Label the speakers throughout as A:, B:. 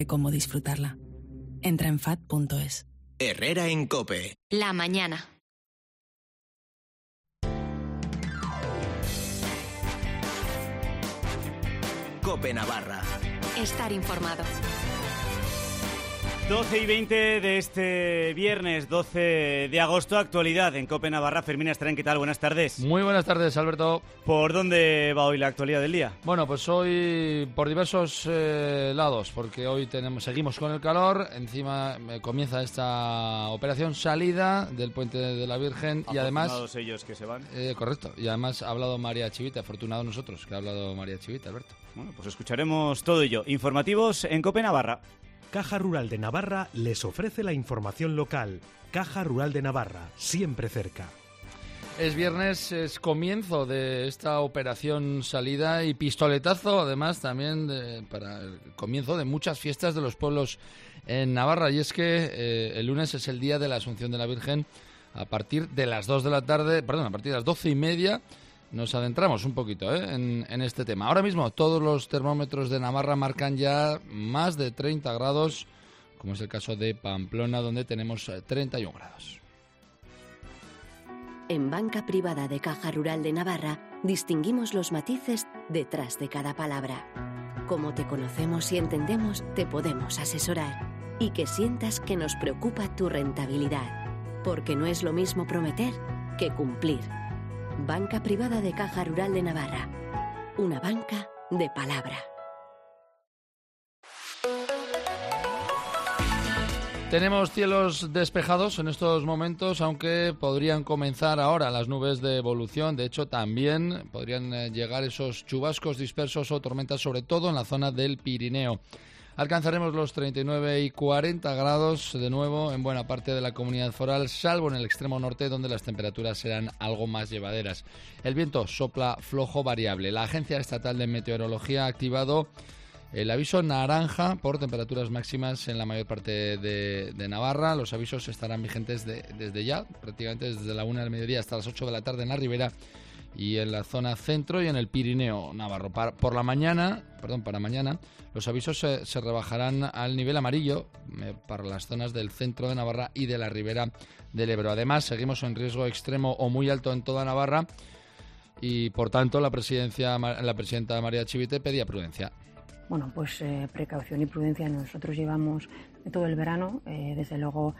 A: cómo disfrutarla. Entra en FAD.es.
B: Herrera en COPE.
C: La mañana.
B: COPE Navarra.
C: Estar informado.
D: 12:20 de este viernes 12 de agosto, actualidad en COPE Navarra. Fermín Estrén, ¿qué tal? Buenas tardes.
E: Muy buenas tardes, Alberto.
D: ¿Por dónde va hoy la actualidad del día?
E: Bueno, pues hoy por diversos lados, porque hoy seguimos con el calor, encima comienza esta operación salida del Puente de la Virgen y además...
D: Afortunados ellos que se van.
E: Correcto, y además ha hablado María Chivite, afortunados nosotros que ha hablado María Chivite, Alberto.
D: Bueno, pues escucharemos todo ello. Informativos en COPE Navarra.
F: Caja Rural de Navarra les ofrece la información local. Caja Rural de Navarra, siempre cerca.
E: Es viernes, es comienzo de esta operación salida y pistoletazo, además, también para el comienzo de muchas fiestas de los pueblos en Navarra. Y es que el lunes es el día de la Asunción de la Virgen. A partir de las 2 de la tarde, a partir de las 12:30, nos adentramos un poquito en este tema. Ahora mismo todos los termómetros de Navarra marcan ya más de 30 grados, como es el caso de Pamplona, donde tenemos 31 grados.
G: En Banca Privada de Caja Rural de Navarra distinguimos los matices detrás de cada palabra. Como te conocemos y entendemos, te podemos asesorar. Y que sientas que nos preocupa tu rentabilidad. Porque no es lo mismo prometer que cumplir. Banca Privada de Caja Rural de Navarra. Una banca de palabra.
E: Tenemos cielos despejados en estos momentos, aunque podrían comenzar ahora las nubes de evolución. De hecho, también podrían llegar esos chubascos dispersos o tormentas, sobre todo en la zona del Pirineo. Alcanzaremos los 39 y 40 grados de nuevo en buena parte de la comunidad foral, salvo en el extremo norte, donde las temperaturas serán algo más llevaderas. El viento sopla flojo variable. La Agencia Estatal de Meteorología ha activado el aviso naranja por temperaturas máximas en la mayor parte de Navarra. Los avisos estarán vigentes desde ya, prácticamente desde la 1 del mediodía hasta las 8 de la tarde en la Ribera y en la zona centro y en el Pirineo navarro. Para mañana, los avisos se rebajarán al nivel amarillo para las zonas del centro de Navarra y de la Ribera del Ebro. Además, seguimos en riesgo extremo o muy alto en toda Navarra y, por tanto, la presidenta María Chivite pedía prudencia.
H: Bueno, pues precaución y prudencia nosotros llevamos todo el verano, desde luego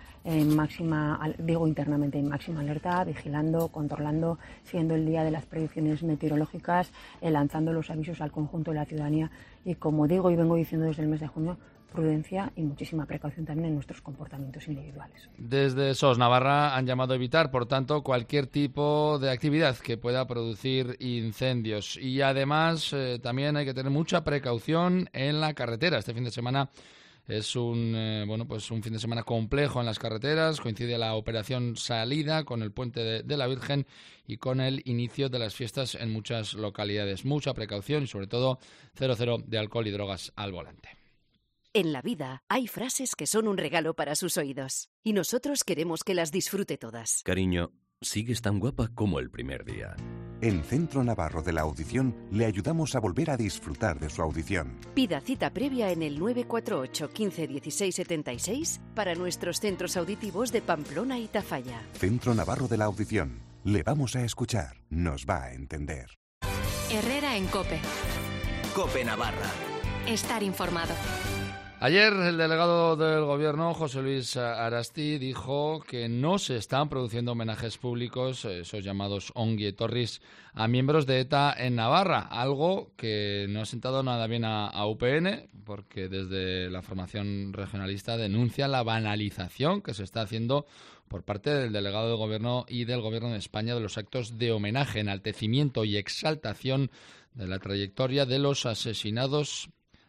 H: internamente en máxima alerta, vigilando, controlando, siguiendo el día de las predicciones meteorológicas, lanzando los avisos al conjunto de la ciudadanía y, como digo y vengo diciendo desde el mes de junio, prudencia y muchísima precaución también en nuestros comportamientos individuales.
E: Desde SOS Navarra han llamado a evitar, por tanto, cualquier tipo de actividad que pueda producir incendios. Y además también hay que tener mucha precaución en la carretera. Este fin de semana es un fin de semana complejo en las carreteras. Coincide la operación salida con el Puente de la Virgen y con el inicio de las fiestas en muchas localidades. Mucha precaución y, sobre todo, 0 de alcohol y drogas al volante.
G: En la vida hay frases que son un regalo para sus oídos y nosotros queremos que las disfrute todas.
I: Cariño, sigues tan guapa como el primer día.
J: En Centro Navarro de la Audición le ayudamos a volver a disfrutar de su audición.
G: Pida cita previa en el 948 15 16 76 para nuestros centros auditivos de Pamplona y Tafalla.
J: Centro Navarro de la Audición. Le vamos a escuchar. Nos va a entender.
C: Herrera en COPE.
B: COPE Navarra.
C: Estar informado.
E: Ayer el delegado del Gobierno, José Luis Arasti, dijo que no se están produciendo homenajes públicos, esos llamados ongi etorris, a miembros de ETA en Navarra, algo que no ha sentado nada bien a UPN, porque desde la formación regionalista denuncia la banalización que se está haciendo por parte del delegado del Gobierno y del Gobierno de España de los actos de homenaje, enaltecimiento y exaltación de la trayectoria de los asesinos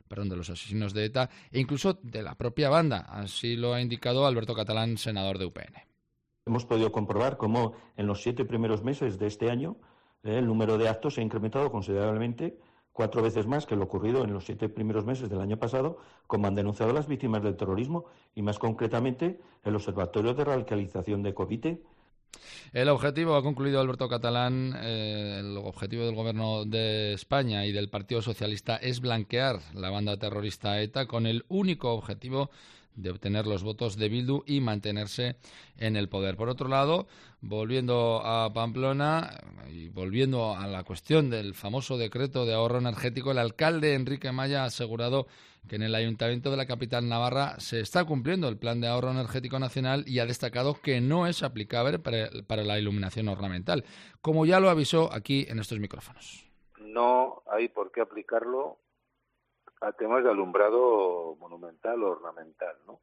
E: de ETA e incluso de la propia banda. Así lo ha indicado Alberto Catalán, senador de UPN.
K: Hemos podido comprobar cómo en los 7 primeros meses de este año el número de actos se ha incrementado considerablemente, 4 veces más que lo ocurrido en los 7 primeros meses del año pasado, como han denunciado las víctimas del terrorismo y, más concretamente, el Observatorio de Radicalización de Covite.
E: El objetivo, ha concluido Alberto Catalán, el objetivo del Gobierno de España y del Partido Socialista es blanquear la banda terrorista ETA con el único objetivo de obtener los votos de Bildu y mantenerse en el poder. Por otro lado, volviendo a Pamplona y volviendo a la cuestión del famoso decreto de ahorro energético, el alcalde Enrique Maya ha asegurado que en el Ayuntamiento de la capital navarra se está cumpliendo el Plan de Ahorro Energético Nacional y ha destacado que no es aplicable para la iluminación ornamental, como ya lo avisó aquí en estos micrófonos.
L: No hay por qué aplicarlo a temas de alumbrado monumental o ornamental, ¿no?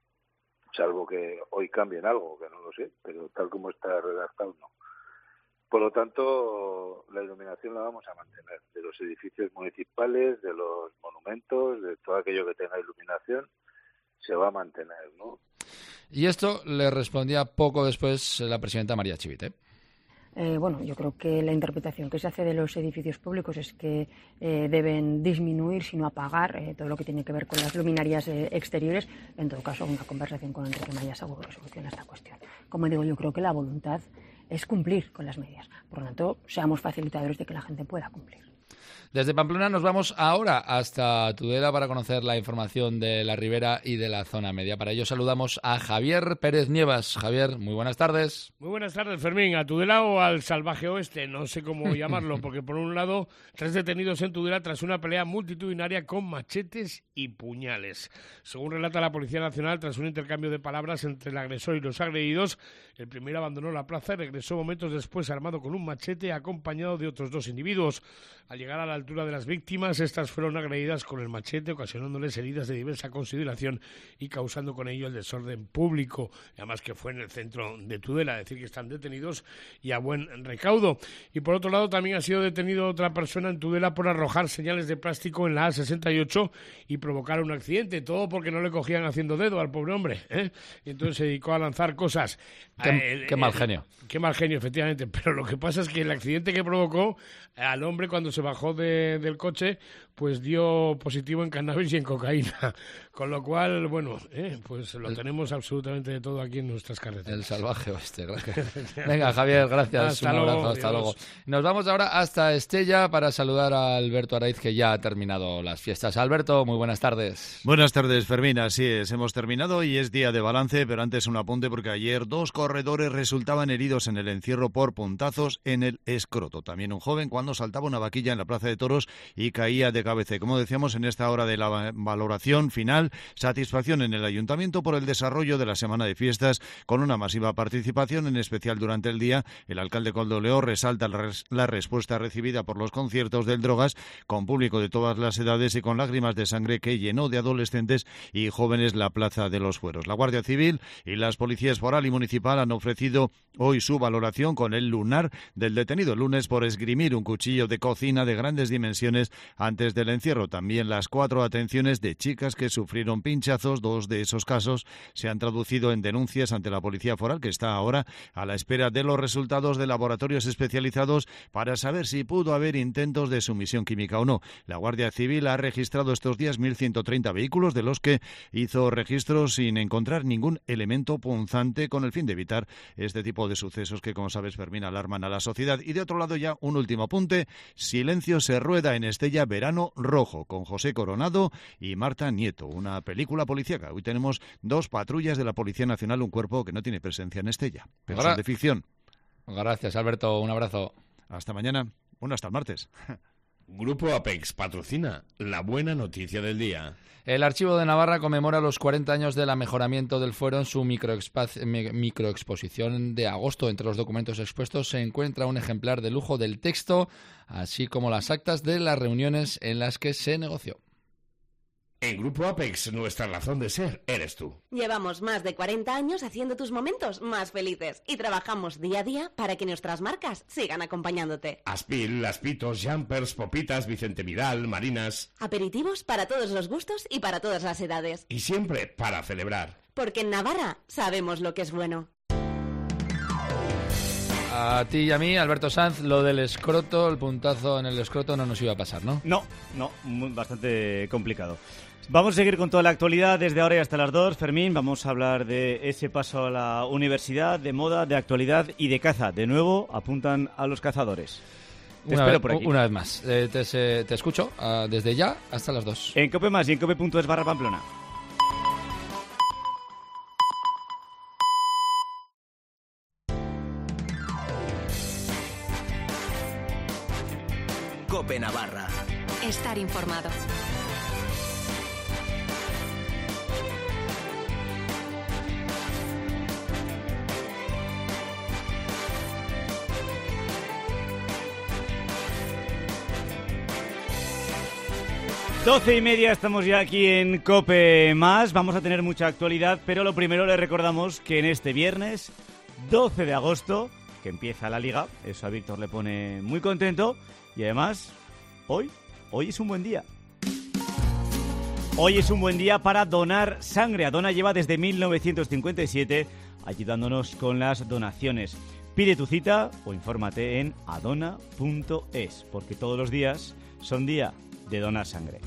L: Salvo que hoy cambien algo, que no lo sé, pero tal como está redactado, no. Por lo tanto, la iluminación la vamos a mantener, de los edificios municipales, de los monumentos, de todo aquello que tenga iluminación, se va a mantener, ¿no?
E: Y esto le respondía poco después la presidenta María Chivite.
H: Bueno, yo creo que la interpretación que se hace de los edificios públicos es que deben disminuir, sino apagar todo lo que tiene que ver con las luminarias exteriores. En todo caso, una conversación con Enrique Maya seguro que soluciona esta cuestión. Como digo, yo creo que la voluntad es cumplir con las medidas. Por lo tanto, seamos facilitadores de que la gente pueda cumplir.
E: Desde Pamplona nos vamos ahora hasta Tudela para conocer la información de la Ribera y de la zona media. Para ello saludamos a Javier Pérez Nievas. Javier, muy buenas tardes.
M: Muy buenas tardes, Fermín. ¿A Tudela o al salvaje oeste? No sé cómo llamarlo, porque por un lado, 3 detenidos en Tudela tras una pelea multitudinaria con machetes y puñales. Según relata la Policía Nacional, tras un intercambio de palabras entre el agresor y los agredidos, el primero abandonó la plaza y regresó momentos después armado con un machete acompañado de otros 2 individuos. Al llegar a la altura de las víctimas, estas fueron agredidas con el machete, ocasionándoles heridas de diversa consideración y causando con ello el desorden público. Además que fue en el centro de Tudela, es decir, que están detenidos y a buen recaudo. Y por otro lado, también ha sido detenido otra persona en Tudela por arrojar señales de plástico en la A68 y provocar un accidente. Todo porque no le cogían haciendo dedo al pobre hombre, ¿eh? Y entonces se dedicó a lanzar cosas.
E: Qué mal genio.
M: Qué mal genio, efectivamente. Pero lo que pasa es que el accidente que provocó al hombre cuando se bajó del coche, pues dio positivo en cannabis y en cocaína. Con lo cual, bueno, pues lo tenemos absolutamente de todo aquí en nuestras carreteras.
E: El salvaje oeste. Venga, Javier, gracias.
M: Hasta
E: un abrazo,
M: luego,
E: hasta
M: adiós.
E: luego. Nos vamos ahora hasta Estella para saludar a Alberto Araiz, que ya ha terminado las fiestas. Alberto, muy buenas tardes.
N: Buenas tardes, Fermín. Así es, hemos terminado y es día de balance, pero antes un apunte porque ayer 2 corredores resultaban heridos en el encierro por puntazos en el escroto. También un joven cuando saltaba una vaquilla en la Plaza de Toros y caía de cabeza. Como decíamos, en esta hora de la valoración final, satisfacción en el Ayuntamiento por el desarrollo de la semana de fiestas con una masiva participación, en especial durante el día. El alcalde Koldo Leo resalta la respuesta recibida por los conciertos del Drogas, con público de todas las edades y con lágrimas de sangre que llenó de adolescentes y jóvenes la Plaza de los Fueros. La Guardia Civil y las policías foral y municipal han ofrecido hoy su valoración con el lunar del detenido el lunes por esgrimir un cuchillo de cocina de grandes dimensiones antes del encierro. También las 4 atenciones de chicas que sufrieron pinchazos. 2 de esos casos se han traducido en denuncias ante la Policía Foral, que está ahora a la espera de los resultados de laboratorios especializados para saber si pudo haber intentos de sumisión química o no. La Guardia Civil ha registrado estos días 1.130 vehículos, de los que hizo registros sin encontrar ningún elemento punzante, con el fin de evitar este tipo de sucesos que, como sabes, Fermín, alarman a la sociedad. Y de otro lado, ya un último apunte: Silencio se rueda en Estella, Verano Rojo, con José Coronado y Marta Nieto, una película policíaca. Hoy tenemos 2 patrullas de la Policía Nacional, un cuerpo que no tiene presencia en Estella, pero son de ficción.
E: Gracias, Alberto, un abrazo.
N: Hasta mañana, hasta el martes.
O: Grupo Apex patrocina la buena noticia del día.
E: El Archivo de Navarra conmemora los 40 años del amejoramiento del fuero en su microexposición de agosto. Entre los documentos expuestos se encuentra un ejemplar de lujo del texto, así como las actas de las reuniones en las que se negoció.
O: En Grupo Apex, nuestra razón de ser eres tú.
P: Llevamos más de 40 años haciendo tus momentos más felices y trabajamos día a día para que nuestras marcas sigan acompañándote.
O: Aspil, Laspitos, Jumpers, Popitas, Vicente Vidal, Marinas.
P: Aperitivos para todos los gustos y para todas las edades.
O: Y siempre para celebrar.
P: Porque en Navarra sabemos lo que es bueno.
E: A ti y a mí, Alberto Sanz, lo del escroto, el puntazo en el escroto no nos iba a pasar, ¿no?
D: No, bastante complicado. Vamos a seguir con toda la actualidad desde ahora y hasta las 2. Fermín, vamos a hablar de ese paso a la universidad, de moda, de actualidad y de caza. De nuevo, apuntan a los cazadores. Te espero por aquí.
E: Una vez más. Te escucho desde ya hasta las 2.
D: En Cope Más y en cope.es/Pamplona.
B: Cope Navarra.
C: Estar informado.
D: Doce y media, estamos ya aquí en Cope Más. Vamos a tener mucha actualidad, pero lo primero le recordamos que en este viernes 12 de agosto, que empieza la Liga, eso a Víctor le pone muy contento, y además hoy es un buen día. Hoy es un buen día para donar sangre. Adona lleva desde 1957 ayudándonos con las donaciones. Pide tu cita o infórmate en adona.es, porque todos los días son día de donar sangre.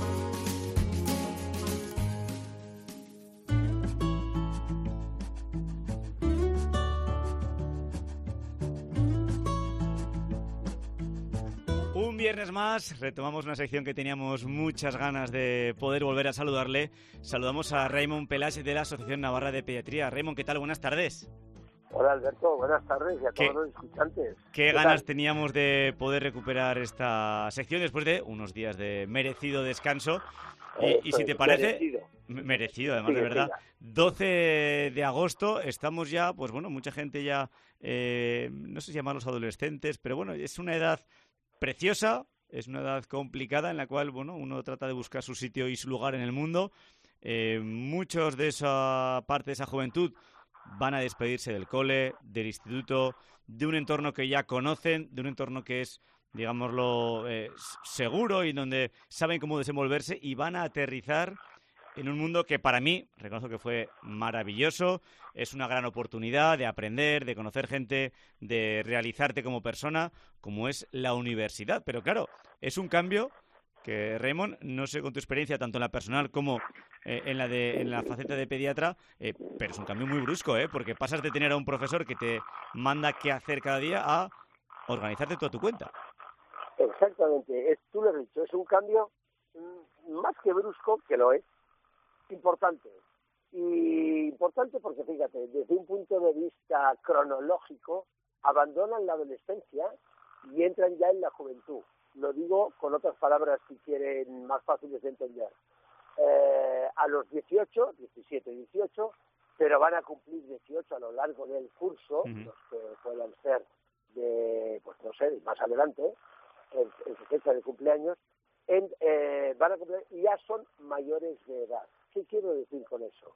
D: Un viernes más, retomamos una sección que teníamos muchas ganas de poder volver a saludarle. Saludamos a Raymond Pelàs de la Asociación Navarra de Pediatría. Raymond, ¿qué tal? Buenas tardes.
Q: Hola Alberto, buenas tardes y a todos los escuchantes.
D: ¿Qué ganas teníamos de poder recuperar esta sección después de unos días de merecido descanso? Y si te parece... Merecido, además, de verdad. 12 de agosto, estamos ya, pues bueno, mucha gente ya, no sé si llamarlos adolescentes, pero bueno, es una edad preciosa, es una edad complicada en la cual, bueno, uno trata de buscar su sitio y su lugar en el mundo. Muchos de esa parte de esa juventud van a despedirse del cole, del instituto, de un entorno que ya conocen, de un entorno que es, digámoslo, seguro y donde saben cómo desenvolverse, y van a aterrizar en un mundo que para mí, reconozco que fue maravilloso, es una gran oportunidad de aprender, de conocer gente, de realizarte como persona, como es la universidad. Pero claro, es un cambio que, Raymond, no sé con tu experiencia, tanto en la personal como en la faceta de pediatra, pero es un cambio muy brusco, porque pasas de tener a un profesor que te manda qué hacer cada día a organizarte tú a tu cuenta.
Q: Exactamente, tú lo has dicho, es un cambio más que brusco, que lo es, importante. Y importante porque, fíjate, desde un punto de vista cronológico, abandonan la adolescencia y entran ya en la juventud. Lo digo con otras palabras si quieren más fáciles de entender. A los 18, 17, 18, pero van a cumplir 18 a lo largo del curso, los que puedan ser de, pues no sé, más adelante, en su fecha de cumpleaños, van a cumplir, y ya son mayores de edad. ¿Qué quiero decir con eso?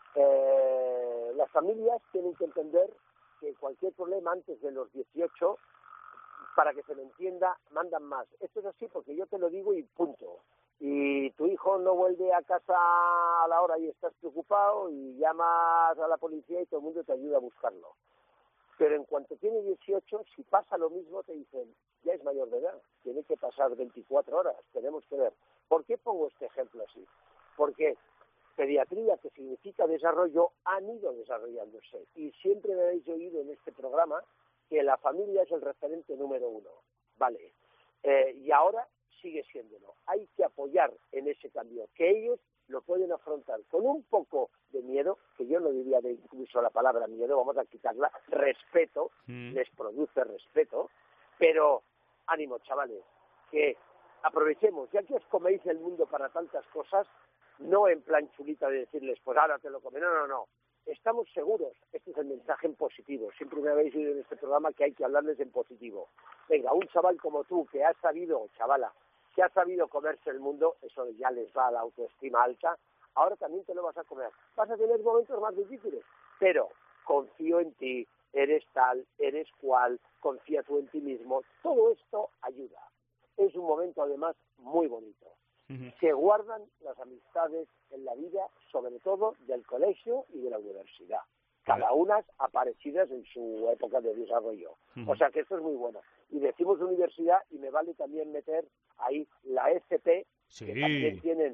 Q: Las familias tienen que entender que cualquier problema antes de los 18, para que se me entienda, mandan más. Esto es así porque yo te lo digo y punto. Y tu hijo no vuelve a casa a la hora y estás preocupado y llamas a la policía y todo el mundo te ayuda a buscarlo. Pero en cuanto tiene 18, si pasa lo mismo, te dicen, ya es mayor de edad, tiene que pasar 24 horas, tenemos que ver. ¿Por qué pongo este ejemplo así? Porque pediatría, que significa desarrollo, han ido desarrollándose. Y siempre me habéis oído en este programa que la familia es el referente número uno. Vale. Y ahora sigue siéndolo. Hay que apoyar en ese cambio, que ellos lo pueden afrontar con un poco de miedo, que yo no diría de incluso la palabra miedo, vamos a quitarla, respeto, les produce respeto, pero ánimo, chavales, que aprovechemos, ya que os coméis el mundo para tantas cosas, no en plan chulita de decirles, pues ahora te lo comes, no. Estamos seguros, este es el mensaje en positivo. Siempre me habéis oído en este programa que hay que hablarles en positivo. Venga, un chaval como tú, que ha sabido, chavala, que ha sabido comerse el mundo, eso ya les va a la autoestima alta, ahora también te lo vas a comer. Vas a tener momentos más difíciles, pero confío en ti, eres tal, eres cual, confía tú en ti mismo. Todo esto ayuda. Es un momento, además, muy bonito. Se guardan las amistades en la vida, sobre todo del colegio y de la universidad, cada una aparecidas en su época de desarrollo. O sea que esto es muy bueno. Y decimos universidad y me vale también meter ahí la FP, que también tienen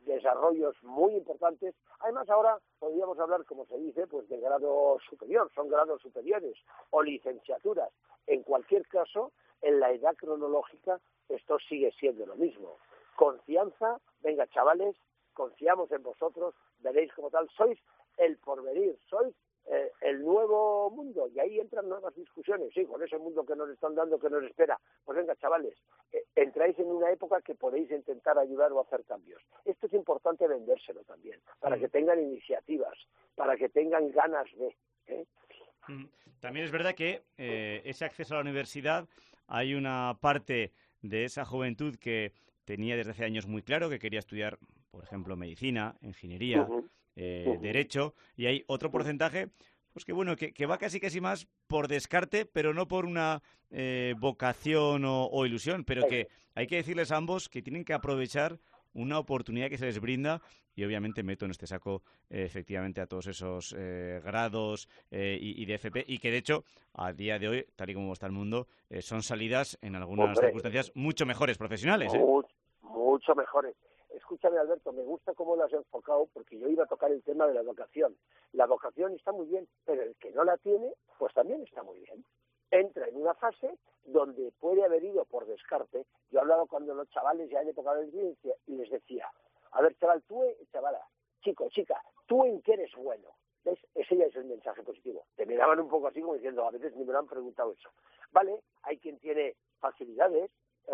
Q: desarrollos muy importantes. Además, ahora podríamos hablar, como se dice, pues de grado superior, son grados superiores o licenciaturas. En cualquier caso, en la edad cronológica, esto sigue siendo lo mismo. Confianza, venga chavales, confiamos en vosotros, veréis como tal, sois el porvenir, sois el nuevo mundo, y ahí entran nuevas discusiones, sí, con ese mundo que nos están dando, que nos espera. Pues venga, chavales, entráis en una época que podéis intentar ayudar o hacer cambios. Esto es importante vendérselo también, para que tengan iniciativas, para que tengan ganas de...
D: También es verdad que ese acceso a la universidad, hay una parte de esa juventud que tenía desde hace años muy claro que quería estudiar, por ejemplo, medicina, ingeniería, derecho, y hay otro porcentaje pues que bueno, que va casi más por descarte, pero no por una vocación o ilusión, pero que hay que decirles a ambos que tienen que aprovechar una oportunidad que se les brinda, y obviamente meto en este saco efectivamente a todos esos grados y de FP, y que de hecho a día de hoy, tal y como está el mundo, son salidas en algunas circunstancias mucho mejores profesionales.
Q: Mucho mejores. Escúchame, Alberto, me gusta cómo lo has enfocado, porque yo iba a tocar el tema de la vocación. La vocación está muy bien, pero el que no la tiene, pues también está muy bien. Entra en una fase donde puede haber ido por descarte. Yo he hablado con los chavales ya en época de ciencia y les decía, a ver, chaval, chavala, chico, chica, ¿tú en qué eres bueno? ¿Ves? Ese ya es el mensaje positivo. Te miraban un poco así como diciendo, a veces ni me lo han preguntado eso. Vale, hay quien tiene facilidades,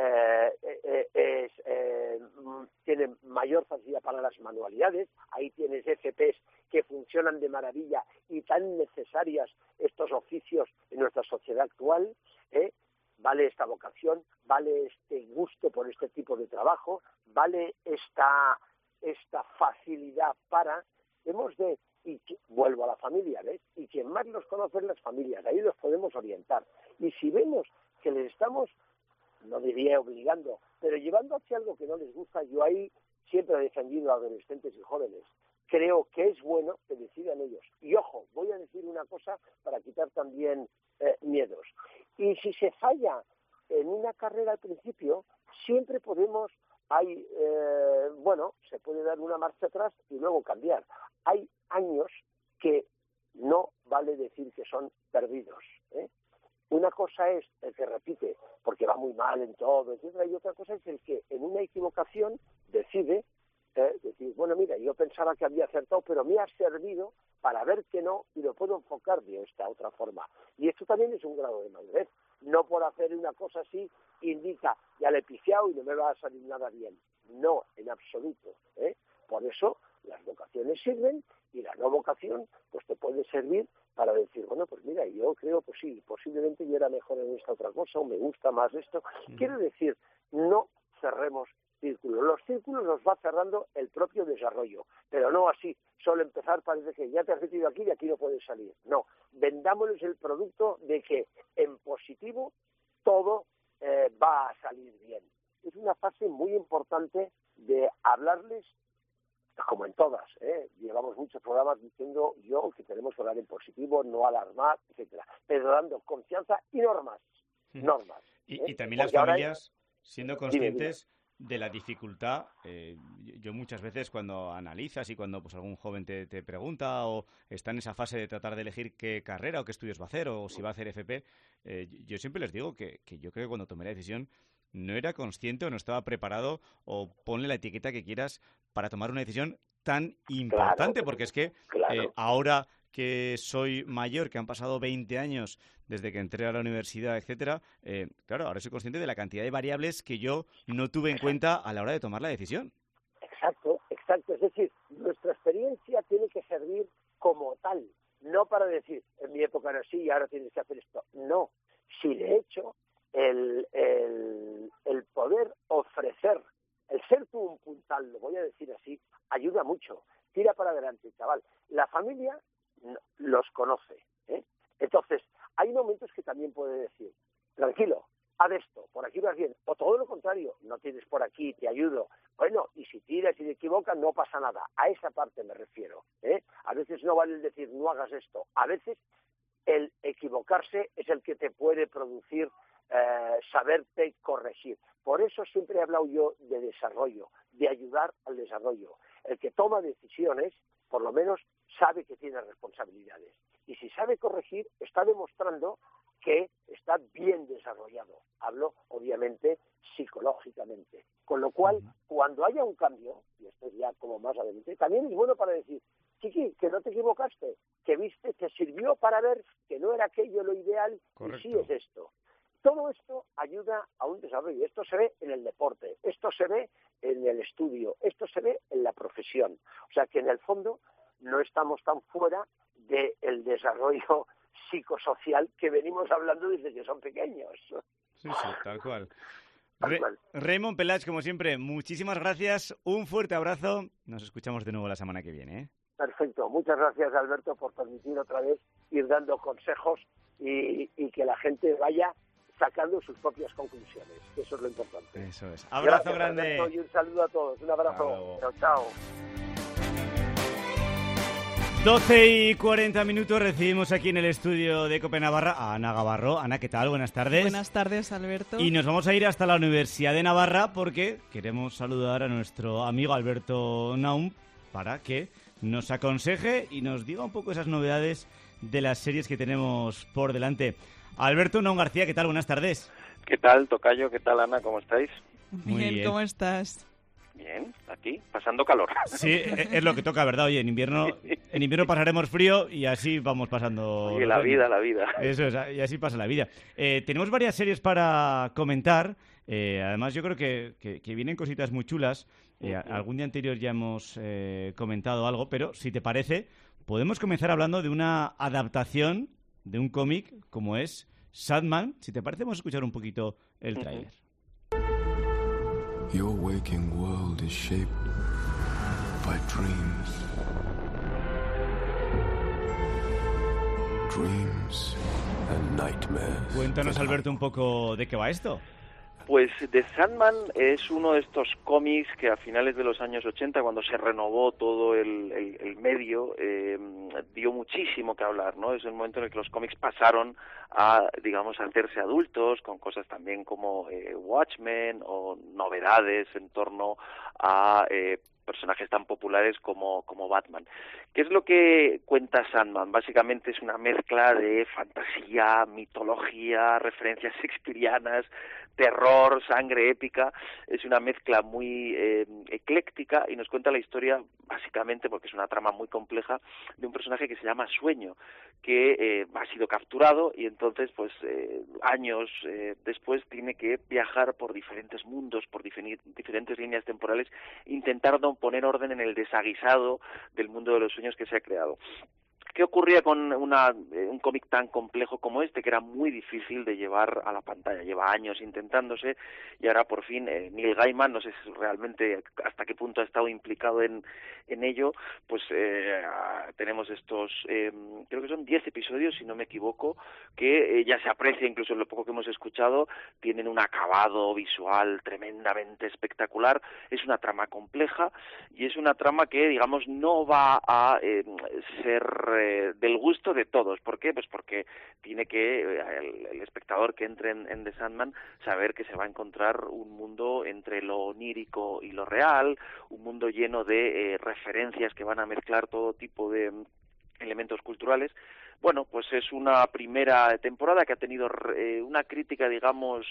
Q: tiene mayor facilidad para las manualidades, ahí tienes FPs que funcionan de maravilla y tan necesarias estos oficios en nuestra sociedad actual, vale esta vocación, vale este gusto por este tipo de trabajo, vale esta facilidad para, vuelvo a la familia, ¿ves? Y quien más los conoce es las familias, ahí los podemos orientar. Y si vemos que les estamos, no diría obligando, pero llevando hacia algo que no les gusta, yo ahí siempre he defendido a adolescentes y jóvenes. Creo que es bueno que decidan ellos. Y ojo, voy a decir una cosa para quitar también miedos. Y si se falla en una carrera al principio, siempre podemos, se puede dar una marcha atrás y luego cambiar. Hay años que no vale decir que son perdidos, Una cosa es el que repite porque va muy mal en todo, etcétera, y otra cosa es el que en una equivocación decide decir, bueno, mira, yo pensaba que había acertado, pero me ha servido para ver que no y lo puedo enfocar de esta otra forma. Y esto también es un grado de madurez. No por hacer una cosa así indica, ya le he pifiado y no me va a salir nada bien. No, en absoluto. Por eso las vocaciones sirven y la no vocación pues te puede servir para decir, bueno, pues mira, yo creo, pues sí, posiblemente yo era mejor en esta otra cosa o me gusta más esto. Quiero decir, no cerremos círculos. Los círculos los va cerrando el propio desarrollo, pero no así. Solo empezar parece que ya te has metido aquí y aquí no puedes salir. No, vendámosles el producto de que en positivo todo va a salir bien. Es una fase muy importante de hablarles, como en todas, llevamos muchos programas diciendo que tenemos que hablar en positivo, no alarmar, etcétera, pero dando confianza y normas.
D: Y también las familias siendo conscientes de la dificultad. Yo muchas veces cuando analizas y cuando pues algún joven te pregunta o está en esa fase de tratar de elegir qué carrera o qué estudios va a hacer o si va a hacer FP, yo siempre les digo que yo creo que cuando tomé la decisión no era consciente o no estaba preparado, o ponle la etiqueta que quieras, para tomar una decisión tan importante, porque es que ahora que soy mayor, que han pasado 20 años desde que entré a la universidad, etcétera, ahora soy consciente de la cantidad de variables que yo no tuve en cuenta a la hora de tomar la decisión.
Q: Exacto. Es decir, nuestra experiencia tiene que servir como tal, no para decir, en mi época era así y ahora tienes que hacer esto. No, si de hecho el poder ofrecer, el ser tú un puntal, lo voy a decir así, ayuda mucho. Tira para adelante, chaval. La familia los conoce, Entonces, hay momentos que también puede decir, tranquilo, haz esto, por aquí vas bien, o todo lo contrario, no tienes por aquí, te ayudo. Bueno, y si tiras y te equivocas, no pasa nada. A esa parte me refiero, A veces no vale el decir, no hagas esto. A veces el equivocarse es el que te puede producir saberte corregir. Por eso siempre he hablado yo de desarrollo, de ayudar al desarrollo. El que toma decisiones, por lo menos, sabe que tiene responsabilidades. Y si sabe corregir, está demostrando que está bien desarrollado. Hablo, obviamente, psicológicamente. Con lo cual, cuando haya un cambio, y esto es ya como más adelante, también es bueno para decir, chiqui, que no te equivocaste, que viste, te sirvió para ver que no era aquello lo ideal. Correcto. Y sí es esto. Todo esto ayuda a un desarrollo. Esto se ve en el deporte, esto se ve en el estudio, esto se ve en la profesión. O sea que en el fondo no estamos tan fuera del desarrollo psicosocial que venimos hablando desde que son pequeños.
D: Sí, tal cual. Raymond Pelach, como siempre, muchísimas gracias, un fuerte abrazo, nos escuchamos de nuevo la semana que viene, ¿eh?
Q: Perfecto, muchas gracias, Alberto, por permitir otra vez ir dando consejos y que la gente vaya sacando sus propias conclusiones, que eso es lo importante.
D: Eso es. Abrazo
Q: gracias,
D: grande.
Q: Alberto, y un saludo a todos, un abrazo. Chao, chao.
D: 12:40 recibimos aquí en el estudio de COPE Navarra a Ana Gavarro. Ana, ¿qué tal? Buenas tardes.
R: Buenas tardes, Alberto.
D: Y nos vamos a ir hasta la Universidad de Navarra porque queremos saludar a nuestro amigo Alberto Naum para que nos aconseje y nos diga un poco esas novedades de las series que tenemos por delante. Alberto Naum García, ¿qué tal? Buenas tardes.
S: ¿Qué tal, tocayo? ¿Qué tal, Ana? ¿Cómo estáis?
R: Bien, ¿cómo estás?
S: Bien, aquí, pasando calor.
D: Sí, es lo que toca, ¿verdad? Oye, en invierno pasaremos frío y así vamos pasando...
S: Oye, la vida.
D: Eso es, y así pasa la vida. Tenemos varias series para comentar. Además, yo creo que vienen cositas muy chulas. Algún día anterior ya hemos comentado algo, pero si te parece, podemos comenzar hablando de una adaptación de un cómic como es Sandman. Si te parece, vamos a escuchar un poquito el tráiler.
T: Your waking world is shaped by dreams. Dreams and nightmares.
D: Cuéntanos, Alberto, un poco de qué va esto.
S: Pues The Sandman es uno de estos cómics que a finales de los años 80, cuando se renovó todo el medio, dio muchísimo que hablar, ¿no? Es el momento en el que los cómics pasaron a, digamos, a hacerse adultos, con cosas también como Watchmen o novedades en torno a personajes tan populares como Batman. ¿Qué es lo que cuenta Sandman? Básicamente es una mezcla de fantasía, mitología, referencias shakespearianas, terror, sangre épica. Es una mezcla muy ecléctica y nos cuenta la historia, básicamente, porque es una trama muy compleja, de un personaje que se llama Sueño, que ha sido capturado y entonces, pues, años después tiene que viajar por diferentes mundos, por diferentes líneas temporales, intentando poner orden en el desaguisado del mundo de los sueños que se ha creado. ¿Qué ocurría con un cómic tan complejo como este, que era muy difícil de llevar a la pantalla? Lleva años intentándose y ahora por fin Neil Gaiman, no sé realmente hasta qué punto ha estado implicado en ello, pues tenemos estos, creo que son 10 episodios, si no me equivoco, que ya se aprecia incluso en lo poco que hemos escuchado, tienen un acabado visual tremendamente espectacular. Es una trama compleja y es una trama que, digamos, no va a ser del gusto de todos. ¿Por qué? Pues porque tiene que el espectador que entre en The Sandman saber que se va a encontrar un mundo entre lo onírico y lo real, un mundo lleno de referencias que van a mezclar todo tipo de elementos culturales. Bueno, pues es una primera temporada que ha tenido una crítica, digamos,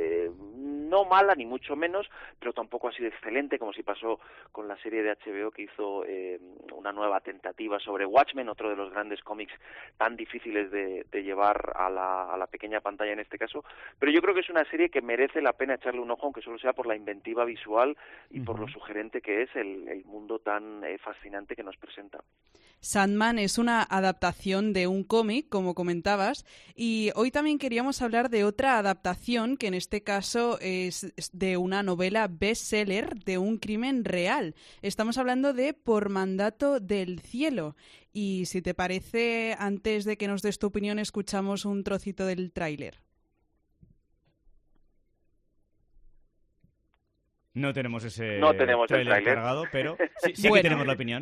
S: no mala ni mucho menos, pero tampoco ha sido excelente, como si pasó con la serie de HBO que hizo una nueva tentativa sobre Watchmen, otro de los grandes cómics tan difíciles de llevar a la pequeña pantalla en este caso. Pero yo creo que es una serie que merece la pena echarle un ojo, aunque solo sea por la inventiva visual y por lo sugerente que es el mundo tan fascinante que nos presenta.
R: Sandman es una adaptación de un cómic, como comentabas, y hoy también queríamos hablar de otra adaptación, que en este caso es de una novela bestseller de un crimen real. Estamos hablando de Por mandato del cielo. Y si te parece, antes de que nos des tu opinión, escuchamos un trocito del tráiler.
D: No tenemos ese
S: no tenemos
D: tráiler cargado, pero sí que tenemos la opinión.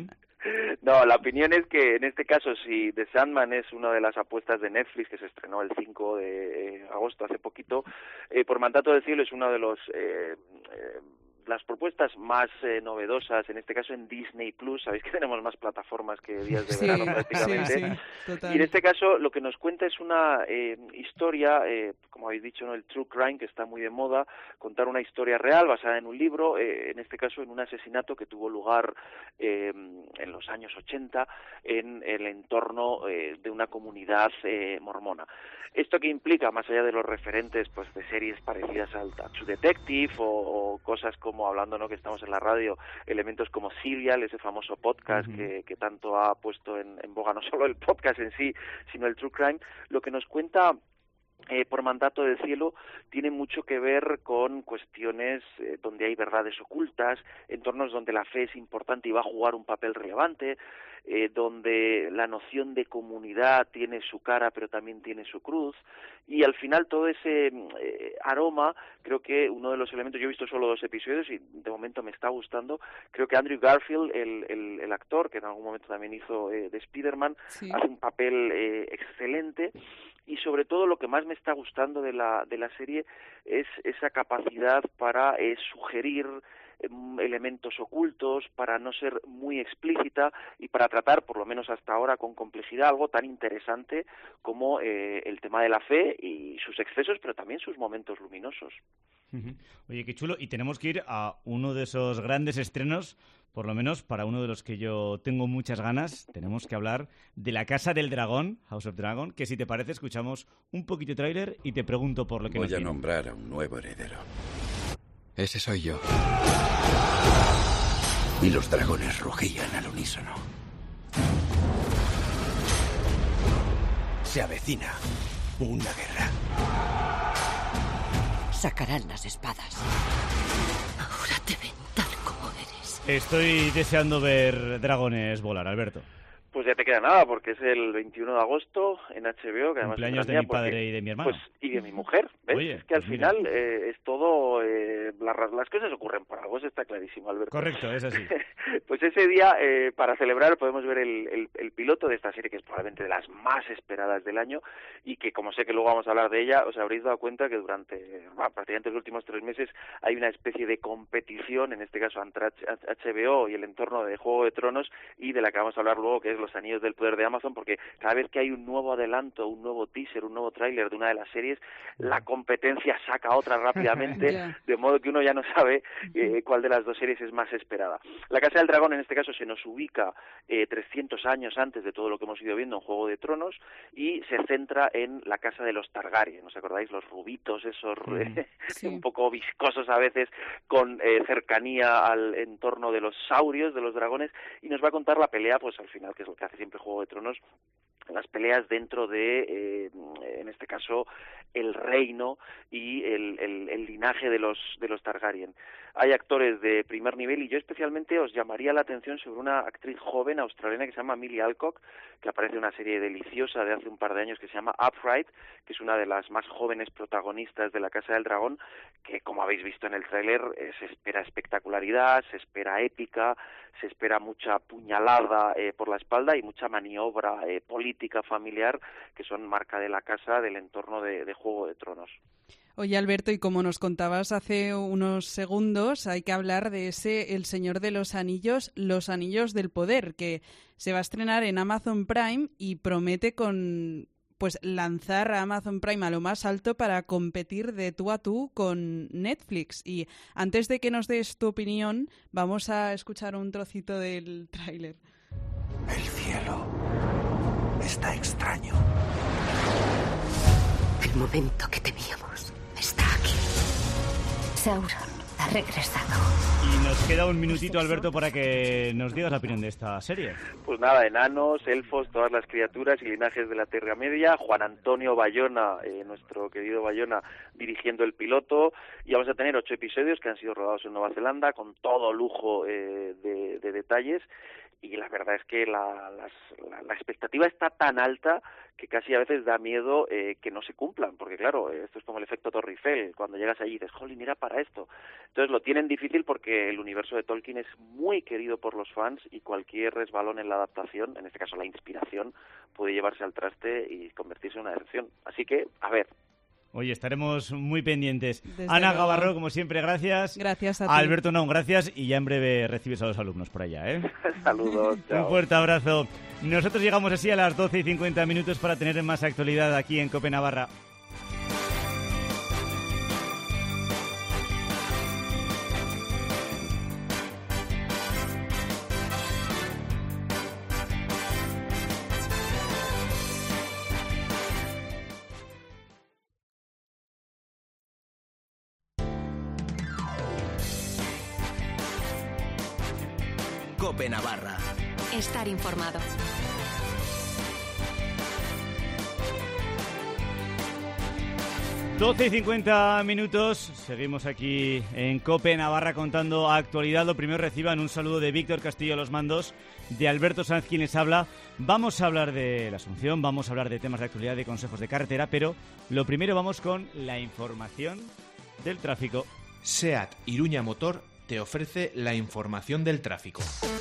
S: No, la opinión es que en este caso, si The Sandman es una de las apuestas de Netflix, que se estrenó el 5 de agosto hace poquito, Por mandato del cielo es uno de los las propuestas más novedosas, en este caso en Disney Plus. Sabéis que tenemos más plataformas que días de verano prácticamente.
R: Sí, total.
S: Y en este caso lo que nos cuenta es una historia, como habéis dicho, ¿no? El true crime, que está muy de moda, contar una historia real basada en un libro, en este caso en un asesinato que tuvo lugar en los años 80 en el entorno de una comunidad mormona. ¿Esto que implica, más allá de los referentes pues de series parecidas al True Detective o cosas como, hablando, ¿no?, que estamos en la radio, elementos como Serial, ese famoso podcast que tanto ha puesto en boga no solo el podcast en sí, sino el True Crime? Lo que nos cuenta Por mandato del cielo tiene mucho que ver con cuestiones donde hay verdades ocultas, entornos donde la fe es importante y va a jugar un papel relevante, donde la noción de comunidad tiene su cara pero también tiene su cruz, y al final todo ese aroma, creo que uno de los elementos, yo he visto solo 2 episodios y de momento me está gustando, creo que Andrew Garfield, el actor, que en algún momento también hizo de Spider-Man, hace un papel excelente. Y sobre todo lo que más me está gustando de la serie es esa capacidad para sugerir elementos ocultos, para no ser muy explícita y para tratar, por lo menos hasta ahora, con complejidad algo tan interesante como el tema de la fe y sus excesos, pero también sus momentos luminosos.
D: Oye, qué chulo. Y tenemos que ir a uno de esos grandes estrenos, por lo menos para uno de los que yo tengo muchas ganas. Tenemos que hablar de La Casa del Dragón, House of Dragon, que si te parece escuchamos un poquito de tráiler y te pregunto por lo que nos
T: Voy a
D: viene.
T: nombrar a un nuevo heredero. Ese soy yo. Y los dragones rugían al unísono. Se avecina una guerra.
U: Sacarán las espadas. Ahora te ven tal como eres.
D: Estoy deseando ver dragones volar, Alberto.
S: Pues ya te queda nada, porque es el 21 de agosto en HBO, que además
D: cumpleaños de mi padre y de mi hermano.
S: Pues, y de mi mujer, ¿ves?
D: Oye,
S: es que al
D: pues
S: final es todo... las cosas ocurren por algo, eso está clarísimo, Alberto.
D: Correcto, es así.
S: Pues ese día, para celebrar, podemos ver el piloto de esta serie, que es probablemente de las más esperadas del año, y que, como sé que luego vamos a hablar de ella, os habréis dado cuenta que durante prácticamente los últimos 3 meses hay una especie de competición, en este caso entre HBO y el entorno de Juego de Tronos, y de la que vamos a hablar luego, que es Los Anillos del Poder de Amazon, porque cada vez que hay un nuevo adelanto, un nuevo teaser, un nuevo tráiler de una de las series, la competencia saca otra rápidamente, de modo que uno ya no sabe cuál de las 2 series es más esperada. La Casa del Dragón, en este caso, se nos ubica 300 años antes de todo lo que hemos ido viendo en Juego de Tronos, y se centra en la casa de los Targaryen. ¿Os acordáis? Los rubitos, esos un poco viscosos a veces, con cercanía al entorno de los saurios, de los dragones, y nos va a contar la pelea, pues al final, que es lo que hace siempre Juego de Tronos, las peleas dentro de, en este caso, el reino y el linaje de los Targaryen. Hay actores de primer nivel y yo especialmente os llamaría la atención sobre una actriz joven australiana que se llama Millie Alcock, que aparece en una serie deliciosa de hace un par de años que se llama Upright, que es una de las más jóvenes protagonistas de La Casa del Dragón, que, como habéis visto en el tráiler, se espera espectacularidad, se espera épica, se espera mucha puñalada por la espalda y mucha maniobra política familiar, que son marca de la casa, del entorno de Juego de Tronos.
R: Oye, Alberto, y como nos contabas hace unos segundos, hay que hablar de El Señor de los Anillos, Los Anillos del Poder, que se va a estrenar en Amazon Prime y promete lanzar a Amazon Prime a lo más alto para competir de tú a tú con Netflix. Y antes de que nos des tu opinión, vamos a escuchar un trocito del tráiler.
T: El cielo está extraño.
U: El momento que temíamos está aquí. Sauron ha regresado.
D: Y nos queda un minutito, Alberto, para que nos digas la opinión de esta serie.
S: Pues nada, enanos, elfos, todas las criaturas y linajes de la Tierra Media. Juan Antonio Bayona, nuestro querido Bayona, dirigiendo el piloto. Y vamos a tener 8 episodios que han sido rodados en Nueva Zelanda, con todo lujo de detalles. y la verdad es que la expectativa está tan alta que casi a veces da miedo que no se cumplan, porque claro, esto es como el efecto Torre Eiffel, cuando llegas allí y dices, jolín, era para esto. Entonces lo tienen difícil porque el universo de Tolkien es muy querido por los fans y cualquier resbalón en la adaptación, en este caso la inspiración, puede llevarse al traste y convertirse en una decepción. Así que, a ver.
D: Oye, estaremos muy pendientes.
R: Desde
D: Ana
R: luego.
D: Gavarro, como siempre, gracias.
R: Gracias a ti.
D: Alberto Naum, gracias. Y ya en breve recibes a los alumnos por allá, ¿eh?
S: Saludos, chao.
D: Un fuerte abrazo. Nosotros llegamos así a las 12:50 para tener más actualidad aquí en COPE Navarra.
B: COPE Navarra.
C: Estar informado.
D: Doce y 50 minutos, seguimos aquí en COPE Navarra contando actualidad. Lo primero reciban un saludo de Víctor Castillo a los mandos, de Alberto Sanz quien les habla. Vamos a hablar de la Asunción, vamos a hablar de temas de actualidad, de consejos de carretera, pero lo primero vamos con la información del tráfico.
A: SEAT Iruña Motor te ofrece la información del tráfico.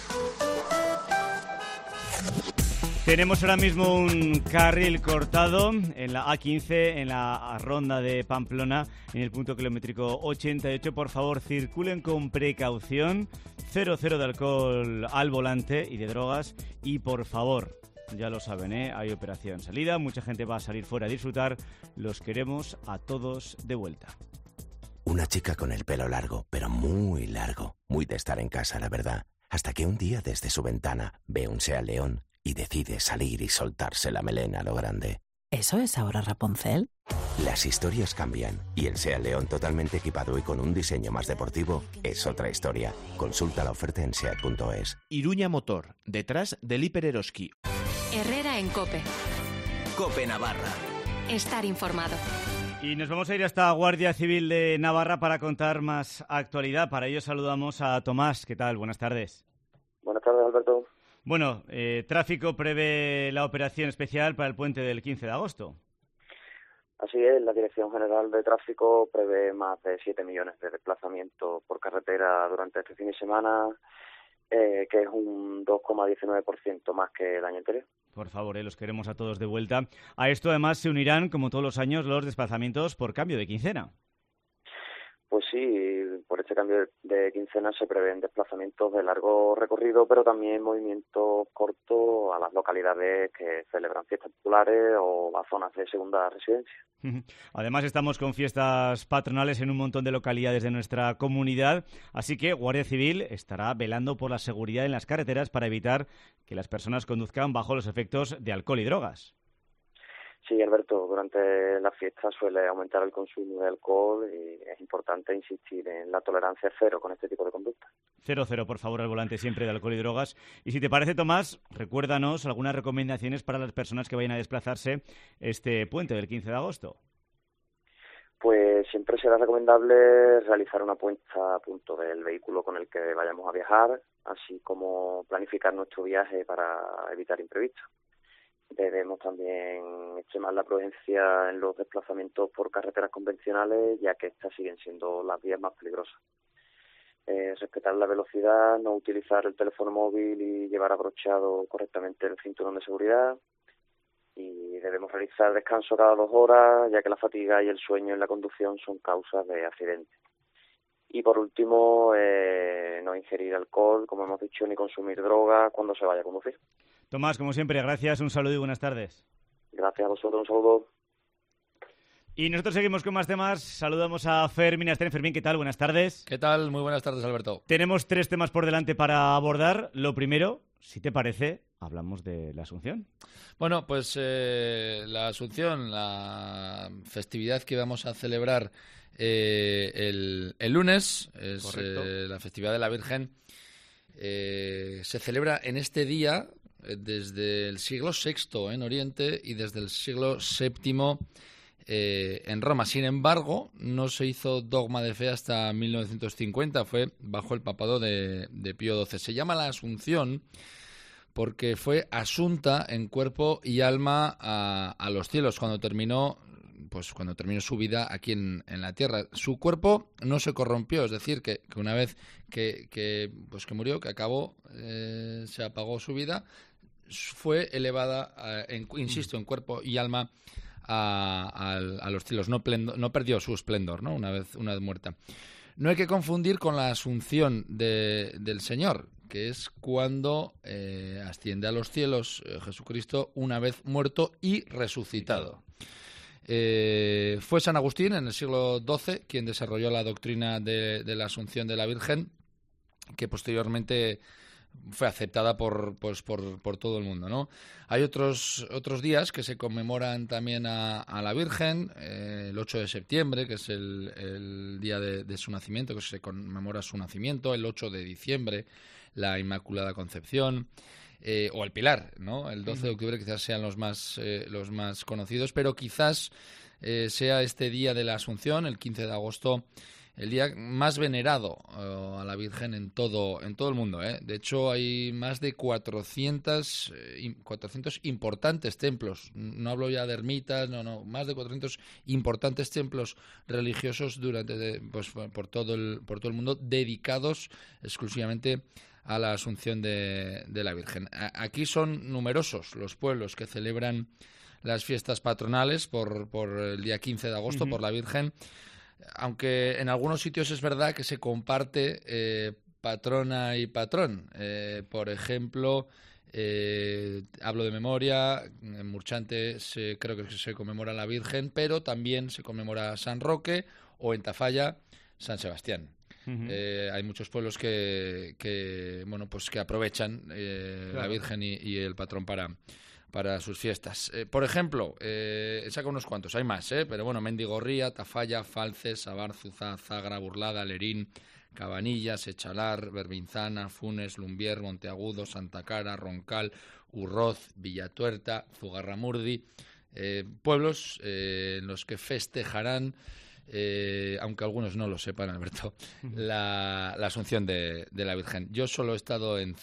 D: Tenemos ahora mismo un carril cortado en la A15, en la ronda de Pamplona, en el punto kilométrico 88. Por favor, circulen con precaución, 0 de alcohol al volante y de drogas. Y por favor, ya lo saben, hay operación salida, mucha gente va a salir fuera a disfrutar. Los queremos a todos de vuelta.
V: Una chica con el pelo largo, pero muy largo, muy de estar en casa, la verdad. Hasta que un día desde su ventana ve un Seat León y decide salir y soltarse la melena a lo grande.
W: ¿Eso es ahora Rapunzel?
V: Las historias cambian y el Seat León totalmente equipado y con un diseño más deportivo es otra historia. Consulta la oferta en seat.es.
A: Iruña Motor, detrás del Hiper Eroski.
C: Herrera en COPE.
B: COPE Navarra.
C: Estar informado.
D: Y nos vamos a ir hasta Guardia Civil de Navarra para contar más actualidad. Para ello saludamos a Tomás. ¿Qué tal? Buenas tardes.
X: Buenas tardes, Alberto.
D: Bueno, tráfico prevé la operación especial para el puente del 15 de agosto.
X: Así es, la Dirección General de Tráfico prevé más de 7 millones de desplazamientos por carretera durante este fin de semana, que es un 2,19% más que el año anterior.
D: Por favor, los queremos a todos de vuelta. A esto además se unirán, como todos los años, los desplazamientos por cambio de quincena.
X: Pues sí, por este cambio de quincena se prevén desplazamientos de largo recorrido, pero también movimientos cortos a las localidades que celebran fiestas populares o a zonas de segunda residencia.
D: Además estamos con fiestas patronales en un montón de localidades de nuestra comunidad, así que Guardia Civil estará velando por la seguridad en las carreteras para evitar que las personas conduzcan bajo los efectos de alcohol y drogas.
X: Sí, Alberto, durante las fiestas suele aumentar el consumo de alcohol y es importante insistir en la tolerancia cero con este tipo de conducta.
D: 0, por favor, al volante siempre de alcohol y drogas. Y si te parece, Tomás, recuérdanos algunas recomendaciones para las personas que vayan a desplazarse este puente del 15 de agosto.
X: Pues siempre será recomendable realizar una puesta a punto del vehículo con el que vayamos a viajar, así como planificar nuestro viaje para evitar imprevistos. Debemos también extremar la prudencia en los desplazamientos por carreteras convencionales, ya que estas siguen siendo las vías más peligrosas. Respetar la velocidad, no utilizar el teléfono móvil y llevar abrochado correctamente el cinturón de seguridad. Y debemos realizar descanso cada 2 horas, ya que la fatiga y el sueño en la conducción son causas de accidentes. Y por último, no ingerir alcohol, como hemos dicho, ni consumir droga cuando se vaya a conducir.
D: Tomás, como siempre, gracias, un saludo y buenas tardes.
X: Gracias a vosotros, un saludo.
D: Y nosotros seguimos con más temas. Saludamos a Fermín Asten. Fermín, ¿qué tal? Buenas tardes.
E: ¿Qué tal? Muy buenas tardes, Alberto.
D: Tenemos 3 temas por delante para abordar. Lo primero, si te parece, hablamos de la Asunción.
E: Bueno, pues la Asunción, la festividad que vamos a celebrar el lunes, es la festividad de la Virgen. Se celebra en este día desde el siglo VI en Oriente y desde el siglo VII en Roma. Sin embargo, no se hizo dogma de fe hasta 1950, fue bajo el papado de Pío XII. Se llama la Asunción porque fue asunta en cuerpo y alma a los cielos cuando terminó su vida aquí en la tierra. Su cuerpo no se corrompió, es decir, que una vez que murió, que acabó, se apagó su vida, fue elevada, insisto, en cuerpo y alma a los cielos. No perdió su esplendor, ¿no? Una vez muerta. No hay que confundir con la asunción del Señor, que es cuando asciende a los cielos Jesucristo una vez muerto y resucitado. Fue San Agustín en el siglo XII quien desarrolló la doctrina de la Asunción de la Virgen, que posteriormente fue aceptada por todo el mundo, ¿no? Hay otros días que se conmemoran también a la Virgen, el 8 de septiembre, que es el día de su nacimiento, que se conmemora su nacimiento, el 8 de diciembre, la Inmaculada Concepción, o el Pilar, ¿no? El 12 de octubre quizás sean los más conocidos, pero quizás sea este día de la Asunción, el 15 de agosto, el día más venerado a la Virgen en todo el mundo, ¿eh? De hecho, hay más de 400 importantes templos. No hablo ya de ermitas, más de 400 importantes templos religiosos por todo el mundo, dedicados exclusivamente a la Asunción de la Virgen. Aquí son numerosos los pueblos que celebran las fiestas patronales por el día 15 de agosto, por la Virgen, aunque en algunos sitios es verdad que se comparte patrona y patrón. Por ejemplo, hablo de memoria, en Murchante creo que se conmemora la Virgen, pero también se conmemora San Roque, o en Tafalla San Sebastián. Hay muchos pueblos que aprovechan la Virgen y el patrón para sus fiestas. Por ejemplo, saca unos cuantos, hay más, pero bueno, Mendigorría, Tafalla, Falces, Sabárzuza, Zagra, Burlada, Lerín, Cabanillas, Echalar, Berbinzana, Funes, Lumbier, Monteagudo, Santa Cara, Roncal, Urroz, Villatuerta, Zugarramurdi, pueblos en los que festejarán, aunque algunos no lo sepan, Alberto, la Asunción de la Virgen. Yo solo he estado en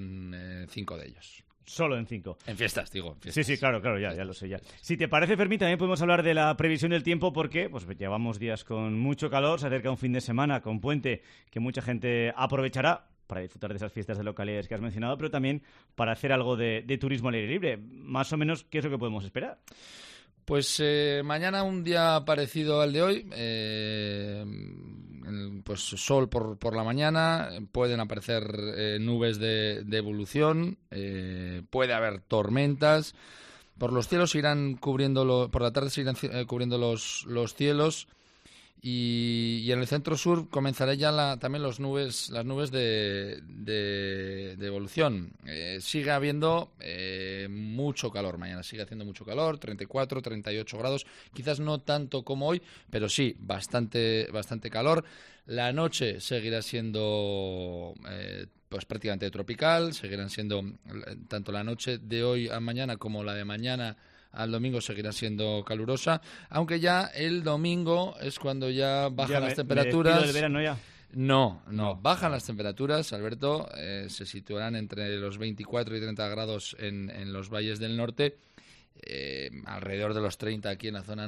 E: 5 de ellos.
D: Solo en 5.
E: En fiestas, digo. En fiestas.
D: Sí, claro, ya lo sé ya. Si te parece, Fermín, también podemos hablar de la previsión del tiempo porque llevamos días con mucho calor, se acerca un fin de semana con puente que mucha gente aprovechará para disfrutar de esas fiestas de localidades que has mencionado, pero también para hacer algo de turismo al aire libre. Más o menos, ¿qué es lo que podemos esperar?
E: Pues mañana un día parecido al de hoy, sol por la mañana, pueden aparecer nubes de evolución, puede haber tormentas, por los cielos se irán cubriendo, por la tarde se irán cubriendo los cielos, y en el centro sur comenzará ya también las nubes de evolución. Sigue habiendo mucho calor mañana, sigue haciendo mucho calor, 34, 38 grados, quizás no tanto como hoy, pero sí, bastante calor. La noche seguirá siendo prácticamente tropical, seguirán siendo tanto la noche de hoy a mañana como la de mañana al domingo seguirá siendo calurosa, aunque ya el domingo es cuando ya bajan las temperaturas.
D: ¿Me despido del verano ya?
E: No, bajan las temperaturas, Alberto, se situarán entre los 24 y 30 grados en los valles del norte, alrededor de los 30 aquí en la zona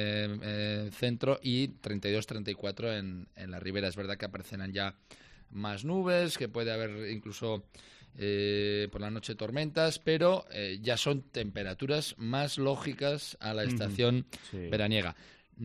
E: centro y 32-34 en la ribera. Es verdad que aparecerán ya más nubes, que puede haber incluso por la noche tormentas, pero ya son temperaturas más lógicas a la estación veraniega.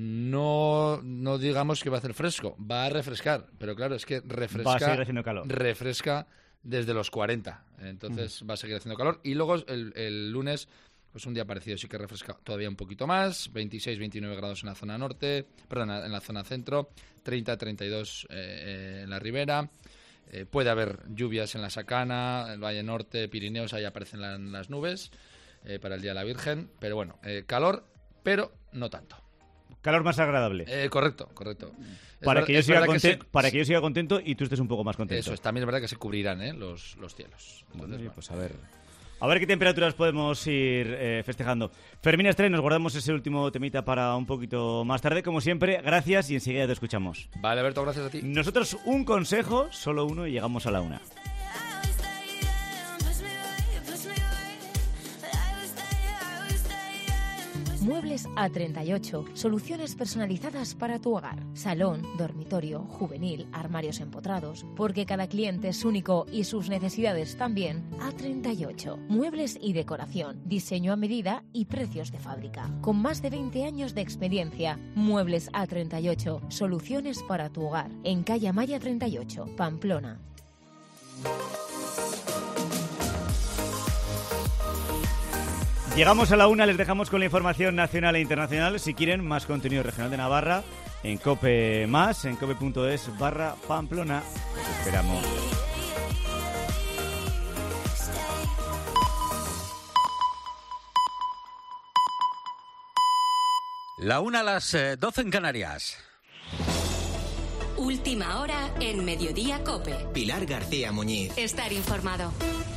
E: No digamos que va a hacer fresco, va a refrescar, pero claro, es que
D: va a seguir haciendo calor.
E: Refresca desde los 40, entonces va a seguir haciendo calor. Y luego el lunes, pues un día parecido, sí que refresca todavía un poquito más, 26-29 grados en la zona norte, en la zona centro, 30-32 en la ribera. Puede haber lluvias en la Sacana, el Valle Norte, Pirineos, ahí aparecen las nubes para el Día de la Virgen. Pero bueno, calor, pero no tanto.
D: Calor más agradable.
E: Correcto.
D: Para que yo siga contento y tú estés un poco más contento.
E: Eso es, también es verdad que se cubrirán los cielos.
D: Entonces, pues a ver qué temperaturas podemos ir festejando. Fermín Estrell, nos guardamos ese último temita para un poquito más tarde. Como siempre, gracias y enseguida te escuchamos.
E: Vale, Alberto, gracias a ti.
D: Nosotros un consejo, solo uno, y llegamos a la 1.
F: Muebles A38, soluciones personalizadas para tu hogar. Salón, dormitorio, juvenil, armarios empotrados, porque cada cliente es único y sus necesidades también. A38, muebles y decoración, diseño a medida y precios de fábrica. Con más de 20 años de experiencia, Muebles A38, soluciones para tu hogar. En calle Amaya 38, Pamplona.
D: Llegamos a la 1, les dejamos con la información nacional e internacional. Si quieren más contenido regional de Navarra, en COPE+, en cope.es/Pamplona. Los esperamos.
G: La 1 a las 12 en Canarias.
C: Última hora en Mediodía COPE.
B: Pilar García Muñiz.
C: Estar informado.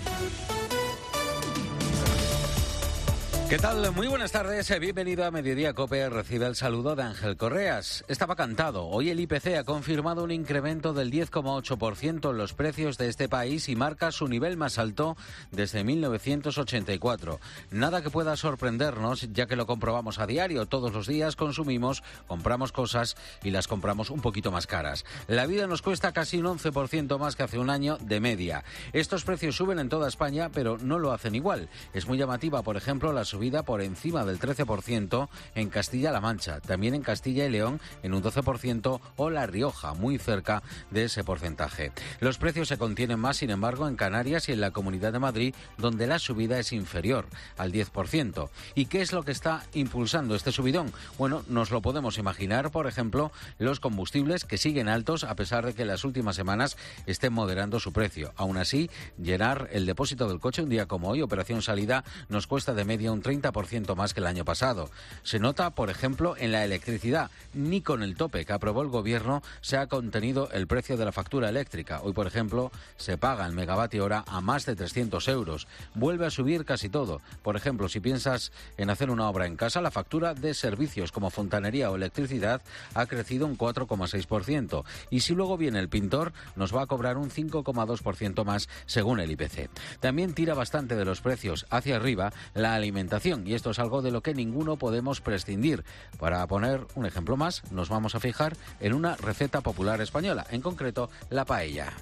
G: ¿Qué tal? Muy buenas tardes, bienvenido a Mediodía COPE. Recibe el saludo de Ángel Correas. Estaba cantado. Hoy el IPC ha confirmado un incremento del 10,8% en los precios de este país y marca su nivel más alto desde 1984. Nada que pueda sorprendernos, ya que lo comprobamos a diario. Todos los días consumimos, compramos cosas y las compramos un poquito más caras. La vida nos cuesta casi un 11% más que hace un año de media. Estos precios suben en toda España, pero no lo hacen igual. Es muy llamativa, por ejemplo, la subida por encima del 13% en Castilla-La Mancha, también en Castilla y León en un 12% o La Rioja, muy cerca de ese porcentaje. Los precios se contienen más, sin embargo, en Canarias y en la Comunidad de Madrid, donde la subida es inferior al 10%. ¿Y qué es lo que está impulsando este subidón? Bueno, nos lo podemos imaginar, por ejemplo, los combustibles, que siguen altos a pesar de que en las últimas semanas estén moderando su precio. Aún así, llenar el depósito del coche un día como hoy, operación salida, nos cuesta de media un 30% más que el año pasado. Se nota, por ejemplo, en la electricidad. Ni con el tope que aprobó el Gobierno se ha contenido el precio de la factura eléctrica. Hoy, por ejemplo, se paga el megavatio hora a más de 300 euros. Vuelve a subir casi todo. Por ejemplo, si piensas en hacer una obra en casa, la factura de servicios como fontanería o electricidad ha crecido un 4,6%. Y si luego viene el pintor, nos va a cobrar un 5,2% más según el IPC. También tira bastante de los precios hacia arriba la alimentación, y esto es algo de lo que ninguno podemos prescindir. Para poner un ejemplo más, nos vamos a fijar en una receta popular española, en concreto la paella.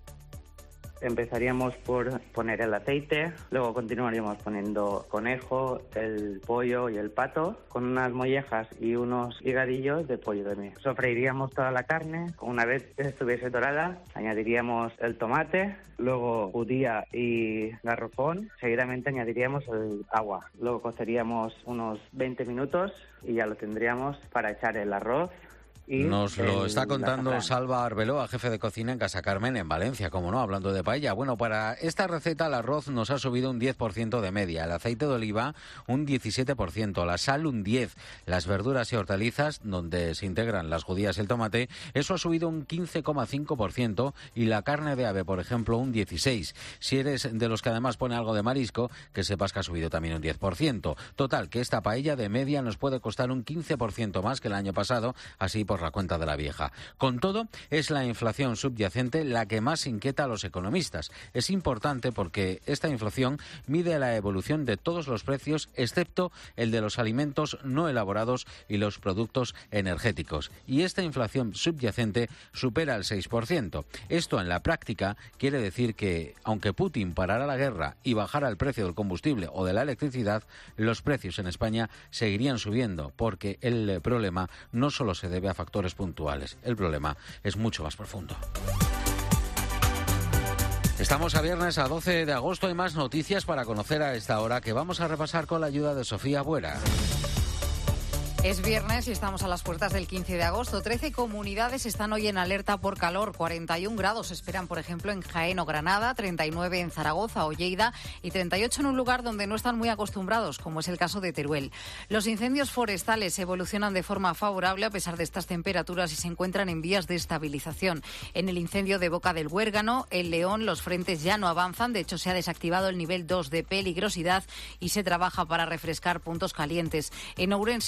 I: Empezaríamos por poner el aceite, luego continuaríamos poniendo conejo, el pollo y el pato, con unas mollejas y unos higadillos de pollo también. Sofreiríamos toda la carne, una vez estuviese dorada, añadiríamos el tomate, luego judía y garrofón, seguidamente añadiríamos el agua. Luego coceríamos unos 20 minutos y ya lo tendríamos para echar el arroz.
G: Nos lo está contando Salva Arbeloa, jefe de cocina en Casa Carmen, en Valencia, como no, hablando de paella. Bueno, para esta receta el arroz nos ha subido un 10% de media, el aceite de oliva un 17%, la sal un 10%, las verduras y hortalizas, donde se integran las judías y el tomate, eso ha subido un 15,5% y la carne de ave, por ejemplo, un 16%. Si eres de los que además pone algo de marisco, que sepas que ha subido también un 10%. Total, que esta paella de media nos puede costar un 15% más que el año pasado, así por la cuenta de la vieja. Con todo, es la inflación subyacente la que más inquieta a los economistas. Es importante porque esta inflación mide la evolución de todos los precios, excepto el de los alimentos no elaborados y los productos energéticos. Y esta inflación subyacente supera el 6%. Esto, en la práctica, quiere decir que, aunque Putin parara la guerra y bajara el precio del combustible o de la electricidad, los precios en España seguirían subiendo, porque el problema no solo se debe a factores puntuales. El problema es mucho más profundo. Estamos a viernes, a 12 de agosto. Hay más noticias para conocer a esta hora que vamos a repasar con la ayuda de Sofía Buera.
J: Es viernes y estamos a las puertas del 15 de agosto. 13 comunidades están hoy en alerta por calor. 41 grados esperan, por ejemplo, en Jaén o Granada, 39 en Zaragoza o Lleida y 38 en un lugar donde no están muy acostumbrados, como es el caso de Teruel. Los incendios forestales evolucionan de forma favorable a pesar de estas temperaturas y se encuentran en vías de estabilización. En el incendio de Boca del Huérgano, en León, los frentes ya no avanzan. De hecho, se ha desactivado el nivel 2 de peligrosidad y se trabaja para refrescar puntos calientes. En Ourense solo hay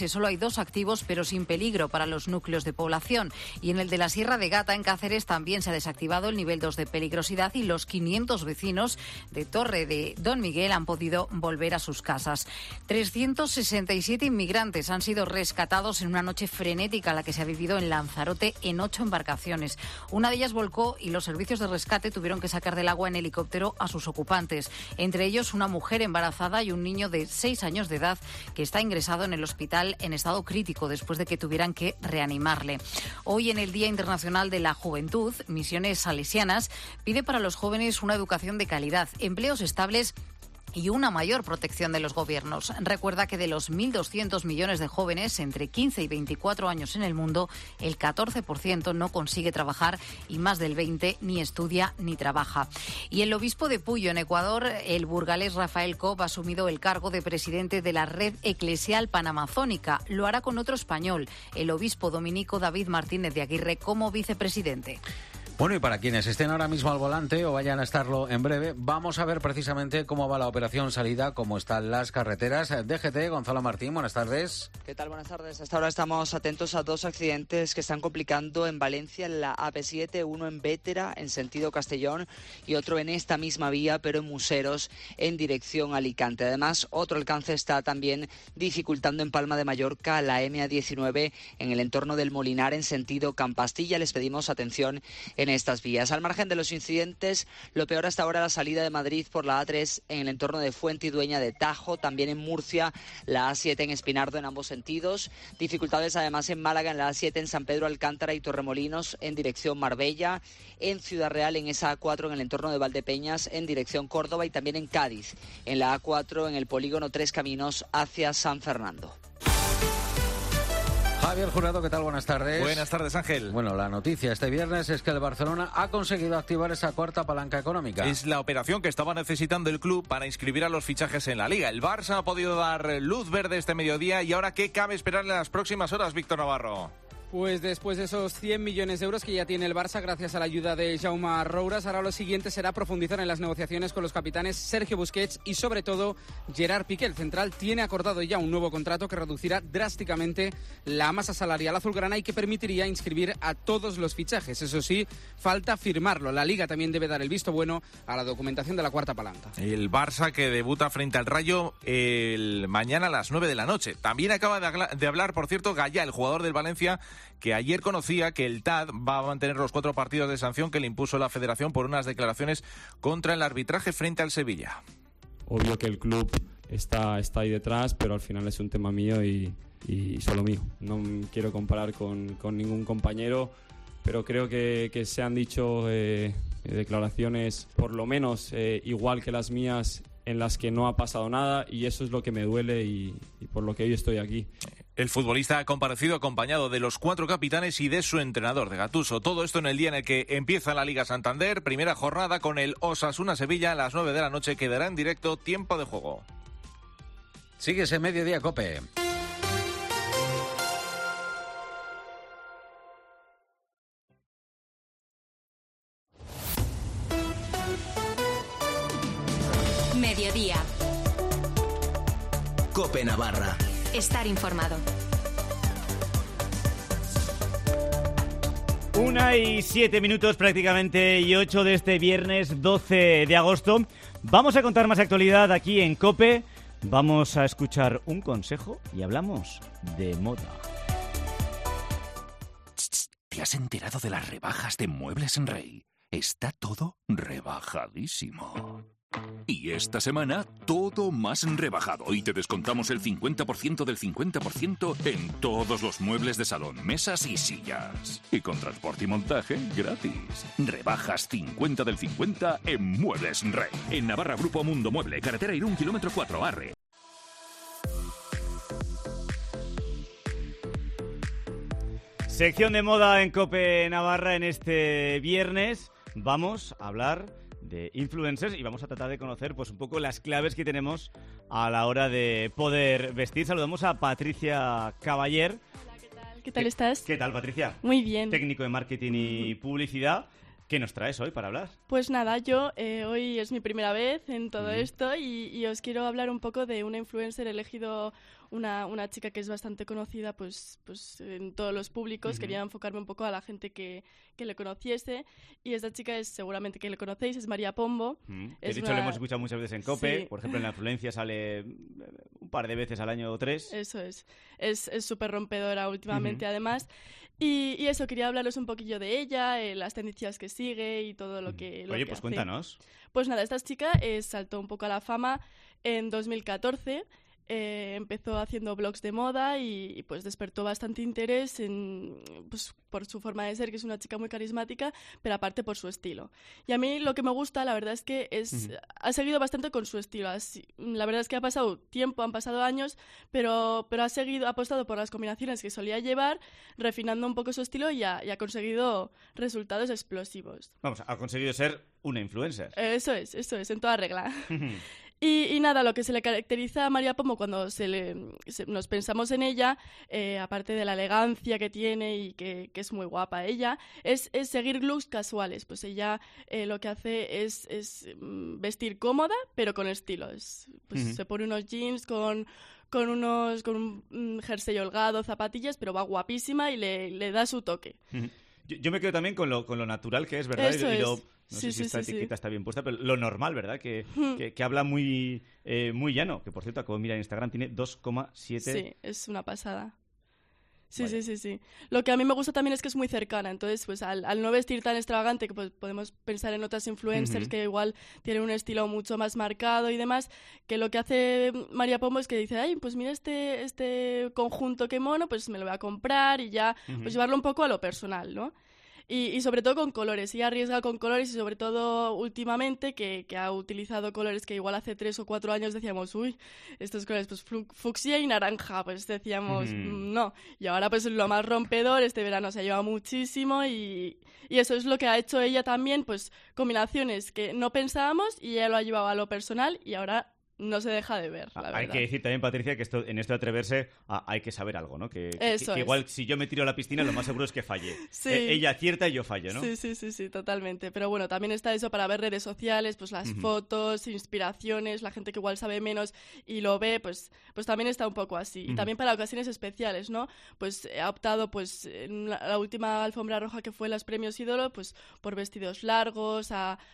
J: 2 activos, pero sin peligro para los núcleos de población. Y en el de la Sierra de Gata, en Cáceres, también se ha desactivado el nivel 2 de peligrosidad y los 500 vecinos de Torre de Don Miguel han podido volver a sus casas. 367 inmigrantes han sido rescatados en una noche frenética la que se ha vivido en Lanzarote en 8 embarcaciones. Una de ellas volcó y los servicios de rescate tuvieron que sacar del agua en helicóptero a sus ocupantes, entre ellos una mujer embarazada y un niño de 6 años de edad que está ingresado en el hospital en estado crítico después de que tuvieran que reanimarle. Hoy, en el Día Internacional de la Juventud, Misiones Salesianas pide para los jóvenes una educación de calidad, empleos estables y una mayor protección de los gobiernos. Recuerda que de los 1.200 millones de jóvenes entre 15 y 24 años en el mundo, el 14% no consigue trabajar y más del 20% ni estudia ni trabaja. Y el obispo de Puyo, en Ecuador, el burgalés Rafael Cobb, ha asumido el cargo de presidente de la Red Eclesial Panamazónica. Lo hará con otro español, el obispo dominico David Martínez de Aguirre, como vicepresidente.
G: Bueno, y para quienes estén ahora mismo al volante o vayan a estarlo en breve, vamos a ver precisamente cómo va la operación salida, cómo están las carreteras. DGT, Gonzalo Martín, buenas tardes.
H: ¿Qué tal? Buenas tardes. Hasta ahora estamos atentos a 2 accidentes que están complicando en Valencia, en la AP7, uno en Bétera, en sentido Castellón, y otro en esta misma vía, pero en Museros, en dirección Alicante. Además, otro alcance está también dificultando en Palma de Mallorca la MA19 en el entorno del Molinar, en sentido Campastilla. Les pedimos atención en estas vías. Al margen de los incidentes, lo peor hasta ahora la salida de Madrid por la A3 en el entorno de Fuentidueña de Tajo, también en Murcia, la A7 en Espinardo en ambos sentidos. Dificultades además en Málaga, en la A7 en San Pedro Alcántara y Torremolinos en dirección Marbella, en Ciudad Real en esa A4 en el entorno de Valdepeñas en dirección Córdoba y también en Cádiz, en la A4 en el polígono Tres Caminos hacia San Fernando.
G: Javier Jurado, ¿qué tal? Buenas tardes.
K: Buenas tardes, Ángel.
G: Bueno, la noticia este viernes es que el Barcelona ha conseguido activar esa cuarta palanca económica.
K: Es la operación que estaba necesitando el club para inscribir a los fichajes en la Liga. El Barça ha podido dar luz verde este mediodía y ahora, ¿qué cabe esperar en las próximas horas, Víctor Navarro?
L: Pues después de esos 100 millones de euros que ya tiene el Barça gracias a la ayuda de Jaume Rouras, ahora lo siguiente será profundizar en las negociaciones con los capitanes Sergio Busquets y sobre todo Gerard Piqué. El central tiene acordado ya un nuevo contrato que reducirá drásticamente la masa salarial azulgrana y que permitiría inscribir a todos los fichajes. Eso sí, falta firmarlo. La Liga también debe dar el visto bueno a la documentación de la cuarta palanca.
K: El Barça que debuta frente al Rayo mañana a las 9 de la noche. También acaba de hablar, por cierto, Gallá, el jugador del Valencia, que ayer conocía que el TAD va a mantener los 4 partidos de sanción que le impuso la Federación por unas declaraciones contra el arbitraje frente al Sevilla.
M: Obvio que el club está ahí detrás, pero al final es un tema mío y solo mío. No quiero comparar con ningún compañero, pero creo que se han dicho declaraciones por lo menos igual que las mías, en las que no ha pasado nada, y eso es lo que me duele y por lo que hoy estoy aquí.
K: El futbolista ha comparecido acompañado de los 4 capitanes y de su entrenador, de Gattuso. Todo esto en el día en el que empieza la Liga Santander, primera jornada con el Osasuna-Sevilla a las 9 de la noche. Quedará en directo Tiempo de Juego.
G: Sigues en Mediodía COPE.
C: Mediodía.
B: COPE Navarra.
C: Estar informado.
D: 1:07 prácticamente y 8 de este viernes 12 de agosto. Vamos a contar más actualidad aquí en COPE. Vamos a escuchar un consejo y hablamos de moda.
Y: ¿Te has enterado de las rebajas de Muebles en Rey? Está todo rebajadísimo. Y esta semana, todo más rebajado. Y te descontamos el 50% del 50% en todos los muebles de salón, mesas y sillas. Y con transporte y montaje gratis. Rebajas 50 del 50 en Muebles Rey. En Navarra, Grupo Mundo Mueble, carretera Irún, kilómetro 4, Arre.
D: Sección de moda en COPE Navarra en este viernes. Vamos a hablar de influencers y vamos a tratar de conocer pues un poco las claves que tenemos a la hora de poder vestir. Saludamos a Patricia Caballer.
Z: Hola, ¿qué tal? ¿Qué tal estás?
D: ¿Qué tal, Patricia?
Z: Muy bien.
D: Técnico de marketing y publicidad. ¿Qué nos traes hoy para hablar?
N: Pues nada, yo hoy es mi primera vez en todo esto y os quiero hablar un poco de una influencer. He elegido una chica que es bastante conocida pues en todos los públicos. Quería enfocarme un poco a la gente que le conociese, y esta chica es, seguramente que le conocéis, es María Pombo.
D: De hecho, lo hemos escuchado muchas veces en COPE. Sí. Por ejemplo, en La Influencia sale un par de veces al año o 3.
N: Eso es súper rompedora últimamente, además. Y eso, quería hablaros un poquillo de ella, las tendencias que sigue y todo lo que
D: Oye, pues
N: hace.
D: Cuéntanos.
N: Pues nada, esta chica saltó un poco a la fama en 2014. Empezó haciendo blogs de moda y pues despertó bastante interés pues, por su forma de ser, que es una chica muy carismática, pero aparte por su estilo. Y a mí lo que me gusta, la verdad es que ha seguido bastante con su estilo. La verdad es que ha pasado tiempo, han pasado años, pero ha apostado por las combinaciones que solía llevar, refinando un poco su estilo y ha conseguido resultados explosivos.
D: Vamos, ha conseguido ser una influencer.
N: Eso es, en toda regla. Y nada, lo que se le caracteriza a María Pombo cuando nos pensamos en ella, aparte de la elegancia que tiene y que es muy guapa ella, es seguir looks casuales. Pues ella lo que hace es vestir cómoda, pero con estilo. Se pone unos jeans con un jersey holgado, zapatillas, pero va guapísima y le da su toque.
D: Yo me quedo también con lo natural que es, ¿verdad?
N: Eso
D: no sé si esta etiqueta está bien puesta, pero lo normal, ¿verdad? Que habla muy llano. Que, por cierto, acabo de mirar en Instagram, tiene 2,7...
N: Sí, es una pasada. Sí, vale. Sí. Lo que a mí me gusta también es que es muy cercana. Entonces, pues al no vestir tan extravagante, que pues, podemos pensar en otras influencers que igual tienen un estilo mucho más marcado y demás, que lo que hace María Pombo es que dice, ay, pues mira este conjunto qué mono, pues me lo voy a comprar y ya, pues llevarlo un poco a lo personal, ¿no? Y sobre todo con colores, y arriesga con colores, y sobre todo últimamente que ha utilizado colores que igual hace 3 o 4 años decíamos, uy, estos colores pues fucsia y naranja, pues decíamos no, y ahora pues lo más rompedor, este verano se ha llevado muchísimo y eso es lo que ha hecho ella también, pues combinaciones que no pensábamos y ella lo ha llevado a lo personal y ahora no se deja de ver, la verdad.
D: Hay que decir también, Patricia, que en esto de atreverse hay que saber algo, ¿no? Que igual si yo me tiro a la piscina lo más seguro es que falle. Sí. Ella acierta y yo fallo, ¿no?
N: Sí, totalmente. Pero bueno, también está eso para ver redes sociales, pues las fotos, inspiraciones, la gente que igual sabe menos y lo ve, pues también está un poco así. Y también para ocasiones especiales, ¿no? Pues ha optado, pues en la última alfombra roja que fue los premios Ídolo, pues por vestidos largos,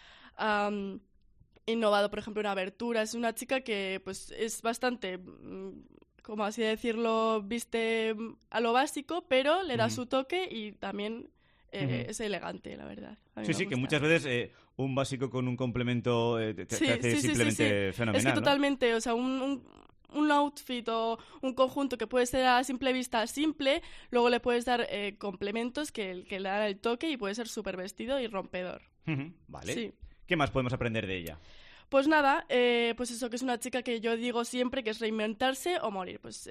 N: innovado, por ejemplo, una abertura. Es una chica que pues es bastante, como así decirlo, viste a lo básico, pero le da su toque y también es elegante, la verdad.
D: Sí, que muchas veces un básico con un complemento te hace simplemente fenomenal.
N: Es que
D: ¿no?
N: totalmente, o sea, un outfit o un conjunto que puede ser a simple vista simple, luego le puedes dar complementos que le dan el toque y puede ser súper vestido y rompedor.
D: Vale.
N: Sí.
D: ¿Qué más podemos aprender de ella?
N: Pues nada, pues eso, que es una chica que yo digo siempre que es reinventarse o morir. Pues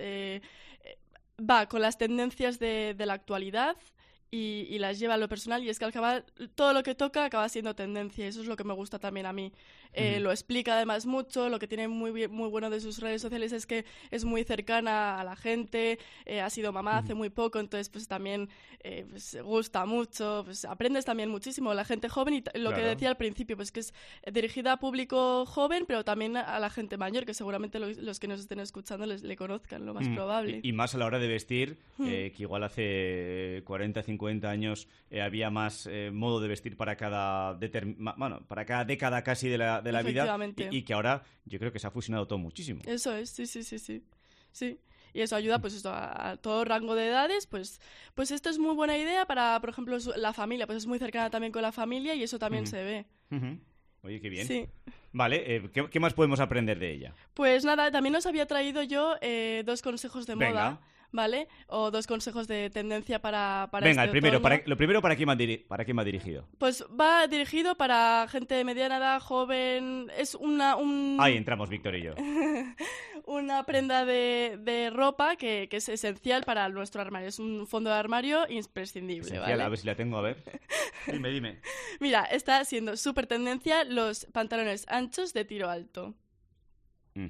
N: va con las tendencias de la actualidad y las lleva a lo personal, y es que todo lo que toca acaba siendo tendencia, y eso es lo que me gusta también a mí. Lo explica además mucho. Lo que tiene muy bueno de sus redes sociales es que es muy cercana a la gente, ha sido mamá hace muy poco, entonces pues también pues, gusta mucho, pues aprendes también muchísimo. La gente joven y lo que decía al principio, pues que es dirigida a público joven, pero también a la gente mayor, que seguramente los que nos estén escuchando le conozcan, lo más probable.
D: Y más a la hora de vestir, que igual hace 40, 50 años había más modo de vestir para cada para cada década casi de la vida, y que ahora yo creo que se ha fusionado todo muchísimo.
N: Eso es, sí. Y eso ayuda pues esto, a todo rango de edades, pues esto es muy buena idea para, por ejemplo, la familia, pues es muy cercana también con la familia y eso también se ve.
D: Oye, qué bien.
N: Sí.
D: Vale, ¿qué más podemos aprender de ella?
N: Pues nada, también os había traído yo 2 consejos de moda. ¿Vale? O 2 consejos de tendencia para
D: Venga,
N: este
D: lo primero, ¿para quién va dirigido?
N: Pues va dirigido para gente de mediana edad, joven. Es
D: Ahí entramos, Víctor y yo.
N: Una prenda de ropa que es esencial para nuestro armario. Es un fondo de armario imprescindible.
D: Esencial,
N: ¿vale?
D: A ver si la tengo, a ver. Dime.
N: Mira, está siendo súper tendencia los pantalones anchos de tiro alto.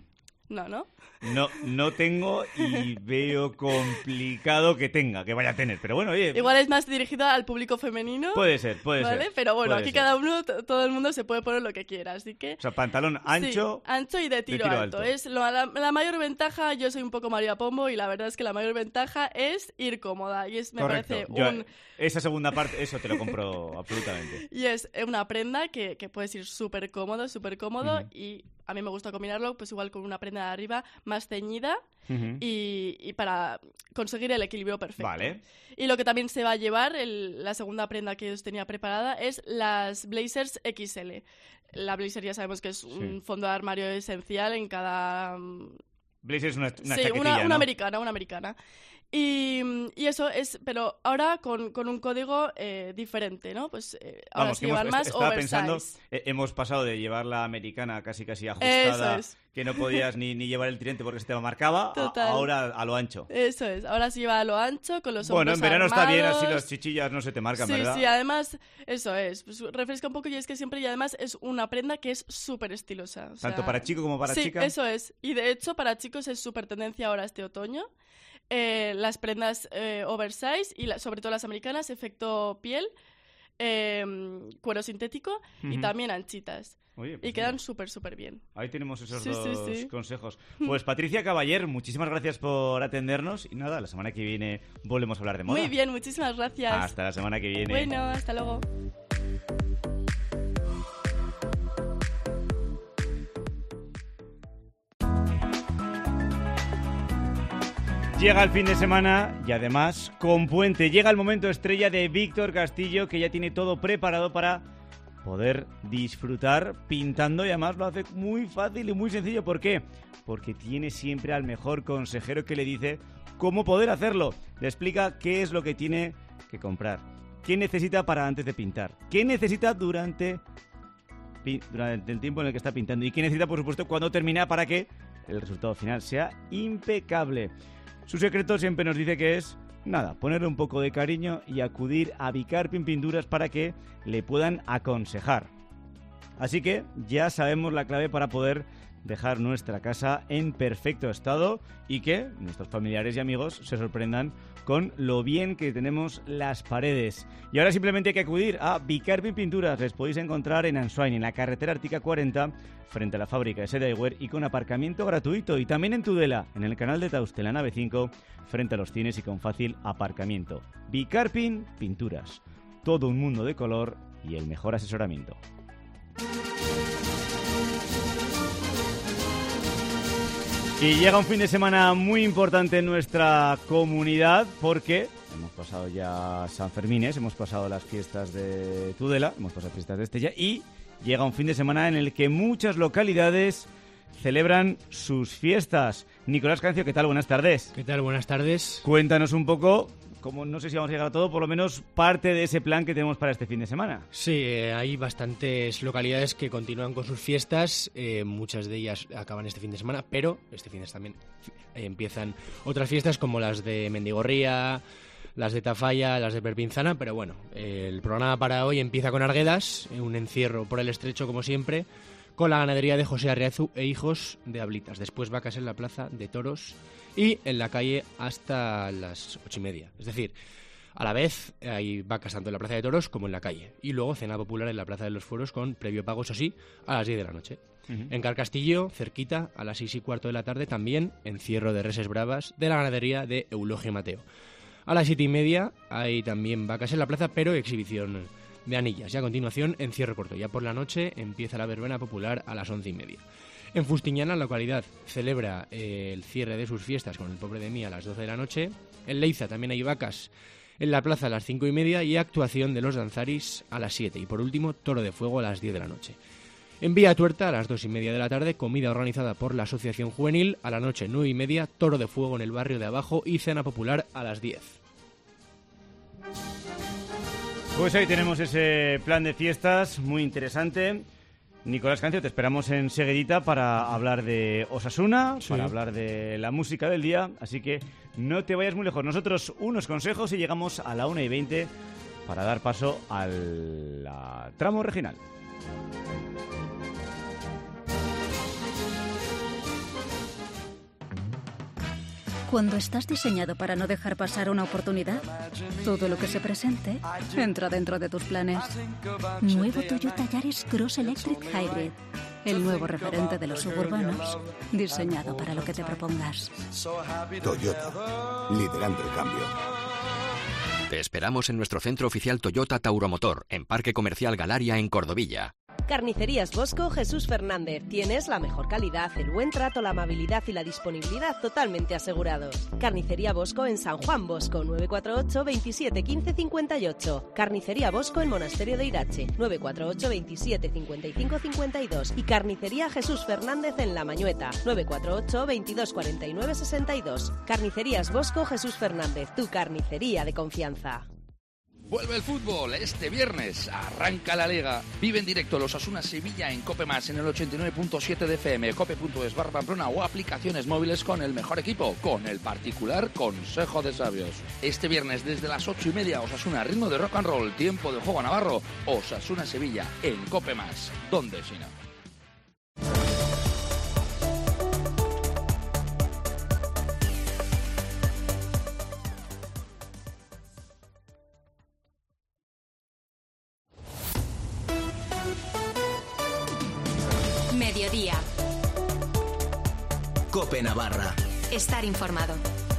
N: No.
D: No tengo y veo complicado que vaya a tener. Pero bueno, oye...
N: Igual es más dirigido al público femenino.
D: Puede ser.
N: ¿Vale? Pero bueno, aquí cada uno, todo el mundo se puede poner lo que quiera, así que...
D: O sea, pantalón ancho...
N: Sí, ancho y de tiro alto. Es la mayor ventaja, yo soy un poco María Pombo y la verdad es que la mayor ventaja es ir cómoda. Y me parece
D: esa segunda parte, eso te lo compro absolutamente.
N: Y es una prenda que puedes ir súper cómodo y a mí me gusta combinarlo pues igual con una prenda de arriba más ceñida y para conseguir el equilibrio perfecto.
D: Vale.
N: Y lo que también se va a llevar, la segunda prenda que os tenía preparada, es las blazers XL. La blazer ya sabemos que es un fondo de armario esencial en cada...
D: Blazer es una
N: sí,
D: chaquetilla,
N: una
D: ¿no?
N: americana. Y eso es, pero ahora con un código diferente, ¿no? Pues ahora se llevan más
D: estaba
N: oversize.
D: Pensando, hemos pasado de llevar la americana casi ajustada, que no podías ni llevar el tridente porque se te marcaba, ahora a lo ancho.
N: Eso es, ahora se lleva a lo ancho, con los hombros
D: Bueno, en verano
N: armados.
D: está bien, así las chichillas no se te marcan, ¿verdad?
N: Sí, además, eso es, pues refresca un poco y es que siempre, y además es una prenda que es súper estilosa.
D: Tanto para chico como para chica.
N: Sí, eso es, y de hecho para chicos es súper tendencia ahora este otoño. Las prendas oversize y sobre todo las americanas, efecto piel, cuero sintético y también anchitas.
D: Oye, pues
N: y quedan súper bien.
D: Ahí tenemos esos dos consejos. Pues Patricia Caballer, muchísimas gracias por atendernos y nada, la semana que viene volvemos a hablar de moda.
N: Muy bien, muchísimas gracias.
D: Hasta la semana que viene.
N: Bueno, hasta luego.
D: Llega el fin de semana y además con puente. Llega el momento estrella de Víctor Castillo, que ya tiene todo preparado para poder disfrutar pintando y además lo hace muy fácil y muy sencillo. ¿Por qué? Porque tiene siempre al mejor consejero que le dice cómo poder hacerlo. Le explica qué es lo que tiene que comprar, qué necesita para antes de pintar, qué necesita durante el tiempo en el que está pintando y qué necesita, por supuesto, cuando termina para que el resultado final sea impecable. Su secreto siempre nos dice que es, ponerle un poco de cariño y acudir a Bicarpin Pinturas para que le puedan aconsejar. Así que ya sabemos la clave para poder dejar nuestra casa en perfecto estado y que nuestros familiares y amigos se sorprendan con lo bien que tenemos las paredes. Y ahora simplemente hay que acudir a Bicarpin Pinturas. Les podéis encontrar en Ansoain, en la carretera Ártica 40, frente a la fábrica de Seda Eguer y con aparcamiento gratuito. Y también en Tudela, en el canal de Tauste, la nave 5, frente a los cines y con fácil aparcamiento. Bicarpin Pinturas. Todo un mundo de color y el mejor asesoramiento. Y llega un fin de semana muy importante en nuestra comunidad porque hemos pasado ya San Fermines, hemos pasado las fiestas de Tudela, hemos pasado fiestas de Estella y llega un fin de semana en el que muchas localidades celebran sus fiestas. Nicolás Cancio, ¿qué tal? Buenas tardes.
O: ¿Qué tal? Buenas tardes.
D: Cuéntanos un poco, como no sé si vamos a llegar a todo, por lo menos parte de ese plan que tenemos para este fin de semana.
O: Sí, hay bastantes localidades que continúan con sus fiestas, muchas de ellas acaban este fin de semana, pero este fin de semana también empiezan otras fiestas como las de Mendigorría, las de Tafalla, las de Perpinzana, pero bueno, el programa para hoy empieza con Arguedas, un encierro por el estrecho como siempre, con la ganadería de José Arriazu e hijos de Ablitas. Después vacas en la plaza de toros y en la calle hasta las 8:30. Es decir, a la vez hay vacas tanto en la plaza de toros como en la calle. Y luego cena popular en la plaza de los Fueros con previo pago, eso sí, a las 10 de la noche. En Carcastillo, cerquita, a las 6:15 de la tarde, también encierro de reses bravas de la ganadería de Eulogio Mateo. A las 7:30 hay también vacas en la plaza, pero exhibición de anillas. Y a continuación, encierro corto. Ya por la noche empieza la verbena popular a las 11:30. En Fustiñana, la localidad celebra el cierre de sus fiestas con el Pobre de Mí a las 12 de la noche. En Leiza también hay vacas en la plaza a las 5:30 y actuación de los danzaris a las 7. Y por último, toro de fuego a las 10 de la noche. En Villa Tuerta, a las 2:30 de la tarde, comida organizada por la Asociación Juvenil. A la noche, 9:30, toro de fuego en el barrio de abajo y cena popular a las 10.
D: Pues ahí tenemos ese plan de fiestas muy interesante. Nicolás Cancio, te esperamos en seguidita para hablar de Osasuna, para hablar de la música del día, así que no te vayas muy lejos. Nosotros unos consejos y llegamos a la 1:20 para dar paso al tramo regional.
P: Cuando estás diseñado para no dejar pasar una oportunidad, todo lo que se presente entra dentro de tus planes. Nuevo Toyota Yaris Cross Electric Hybrid. El nuevo referente de los suburbanos, diseñado para lo que te propongas.
Q: Toyota, liderando el cambio.
R: Te esperamos en nuestro centro oficial Toyota Tauromotor, en Parque Comercial Galaria, en Cordovilla.
T: Carnicerías Bosco Jesús Fernández. Tienes la mejor calidad, el buen trato, la amabilidad y la disponibilidad totalmente asegurados. Carnicería Bosco en San Juan Bosco, 948 27 15 58. Carnicería Bosco en Monasterio de Irache, 948 27 55 52. Y Carnicería Jesús Fernández en La Mañueta, 948 22 49 62. Carnicerías Bosco Jesús Fernández, tu carnicería de confianza.
U: Vuelve el fútbol este viernes, arranca la Liga. Vive en directo los Osasuna Sevilla en Cope Más en el 89.7 de FM, cope.es/Pamplona o aplicaciones móviles con el mejor equipo, con el particular Consejo de Sabios. Este viernes desde las 8:30 Osasuna, ritmo de rock and roll, tiempo de juego navarro, Osasuna Sevilla en Cope Más. ¿Dónde si no?
C: Mediodía.
B: Cope Navarra.
C: Estar informado.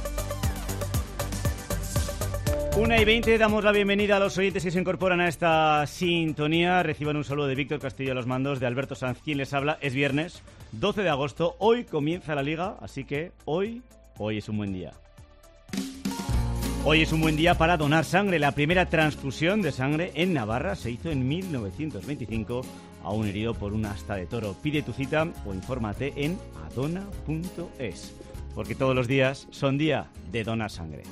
D: 1:20, damos la bienvenida a los oyentes que se incorporan a esta sintonía. Reciban un saludo de Víctor Castillo a los mandos, de Alberto Sanz, quien les habla. Es viernes, 12 de agosto. Hoy comienza la Liga, así que hoy es un buen día. Hoy es un buen día para donar sangre. La primera transfusión de sangre en Navarra se hizo en 1925 a un herido por un asta de toro. Pide tu cita o infórmate en adona.es, porque todos los días son día de donar sangre.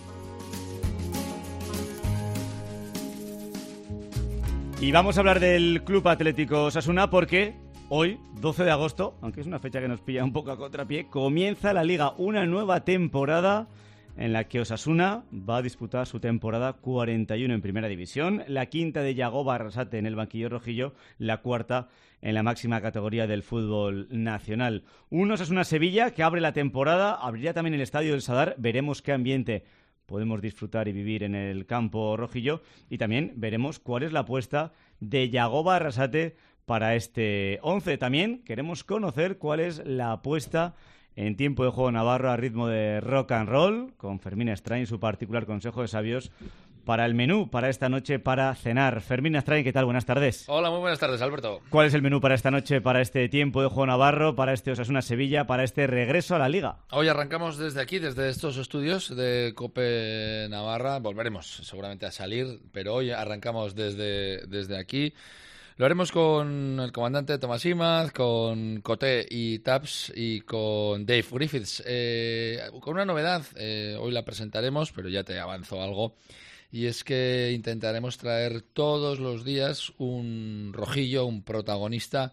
D: Y vamos a hablar del Club Atlético Osasuna porque hoy, 12 de agosto, aunque es una fecha que nos pilla un poco a contrapié, comienza la Liga, una nueva temporada en la que Osasuna va a disputar su temporada 41 en Primera División, la quinta de Yagoba Arrasate en el banquillo rojillo, la cuarta en la máxima categoría del fútbol nacional. Un Osasuna-Sevilla que abre la temporada, abrirá también el Estadio del Sadar, veremos qué ambiente podemos disfrutar y vivir en el campo rojillo y también veremos cuál es la apuesta de Yagoba Arrasate para este 11. También queremos conocer cuál es la apuesta en tiempo de juego navarro a ritmo de rock and roll, con Fermín Estrain, su particular consejo de sabios para el menú, para esta noche, para cenar. Fermín Estrain, ¿qué tal? Buenas tardes.
E: Hola, muy buenas tardes, Alberto.
D: ¿Cuál es el menú para esta noche, para este tiempo de juego navarro, para este Osasuna-Sevilla, para este regreso a la Liga?
E: Hoy arrancamos desde aquí, desde estos estudios de Cope Navarra. Volveremos seguramente a salir, pero hoy arrancamos desde aquí. Lo haremos con el comandante Tomás Imaz, con Coté y Taps y con Dave Griffiths. Con una novedad, hoy la presentaremos, pero ya te avanzo algo. Y es que intentaremos traer todos los días un rojillo, un protagonista.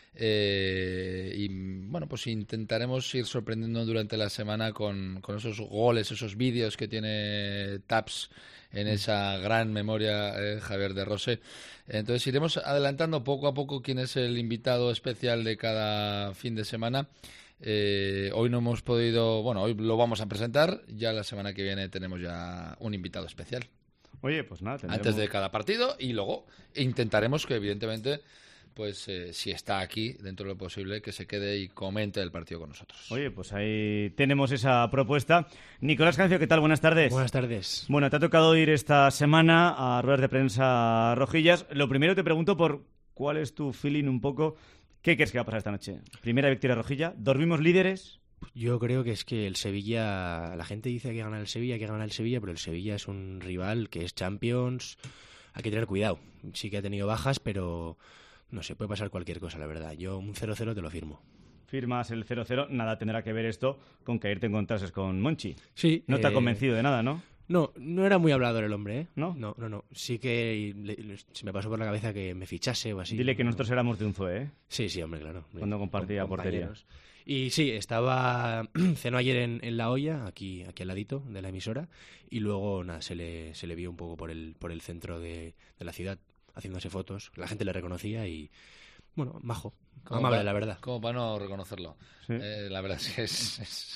E: Y bueno, pues intentaremos ir sorprendiendo durante la semana con esos goles, esos vídeos que tiene Taps en esa gran memoria, Javier de Rosé. Entonces iremos adelantando poco a poco quién es el invitado especial de cada fin de semana. Hoy no hemos podido, bueno, hoy lo vamos a presentar, ya la semana que viene tenemos ya un invitado especial.
D: Oye, pues nada, tendremos...
E: Antes de cada partido y luego intentaremos que evidentemente... pues si está aquí, dentro de lo posible, que se quede y comente el partido con nosotros.
D: Oye, pues ahí tenemos esa propuesta. Nicolás Cancio, ¿qué tal? Buenas tardes.
O: Buenas tardes.
D: Bueno, te ha tocado ir esta semana a ruedas de prensa rojillas. Lo primero te pregunto por cuál es tu feeling un poco. ¿Qué crees que va a pasar esta noche? Primera victoria rojilla. ¿Dormimos líderes?
O: Yo creo que es que el Sevilla... La gente dice que gana el Sevilla, pero el Sevilla es un rival que es Champions. Hay que tener cuidado. Sí que ha tenido bajas, pero... no sé, puede pasar cualquier cosa, la verdad. Yo un 0-0 te lo firmo.
D: Firmas el 0-0. Nada tendrá que ver esto con que ayer te encontrases con Monchi.
O: Sí.
D: No te ha convencido de nada, ¿no?
O: No era muy hablador el hombre, ¿eh?
D: ¿No?
O: No. Sí que se me pasó por la cabeza que me fichase o así.
D: Dile que nosotros éramos de un Zoe, ¿eh?
O: Sí, hombre, claro.
D: Cuando compartía portería.
O: Y sí, cenó ayer en La Hoya, aquí al ladito de la emisora, y luego nada, se le vio un poco por el centro de la ciudad, haciéndose fotos. La gente le reconocía y, bueno, majo, amable, la verdad.
E: Como para no reconocerlo.
D: Sí.
E: La verdad es que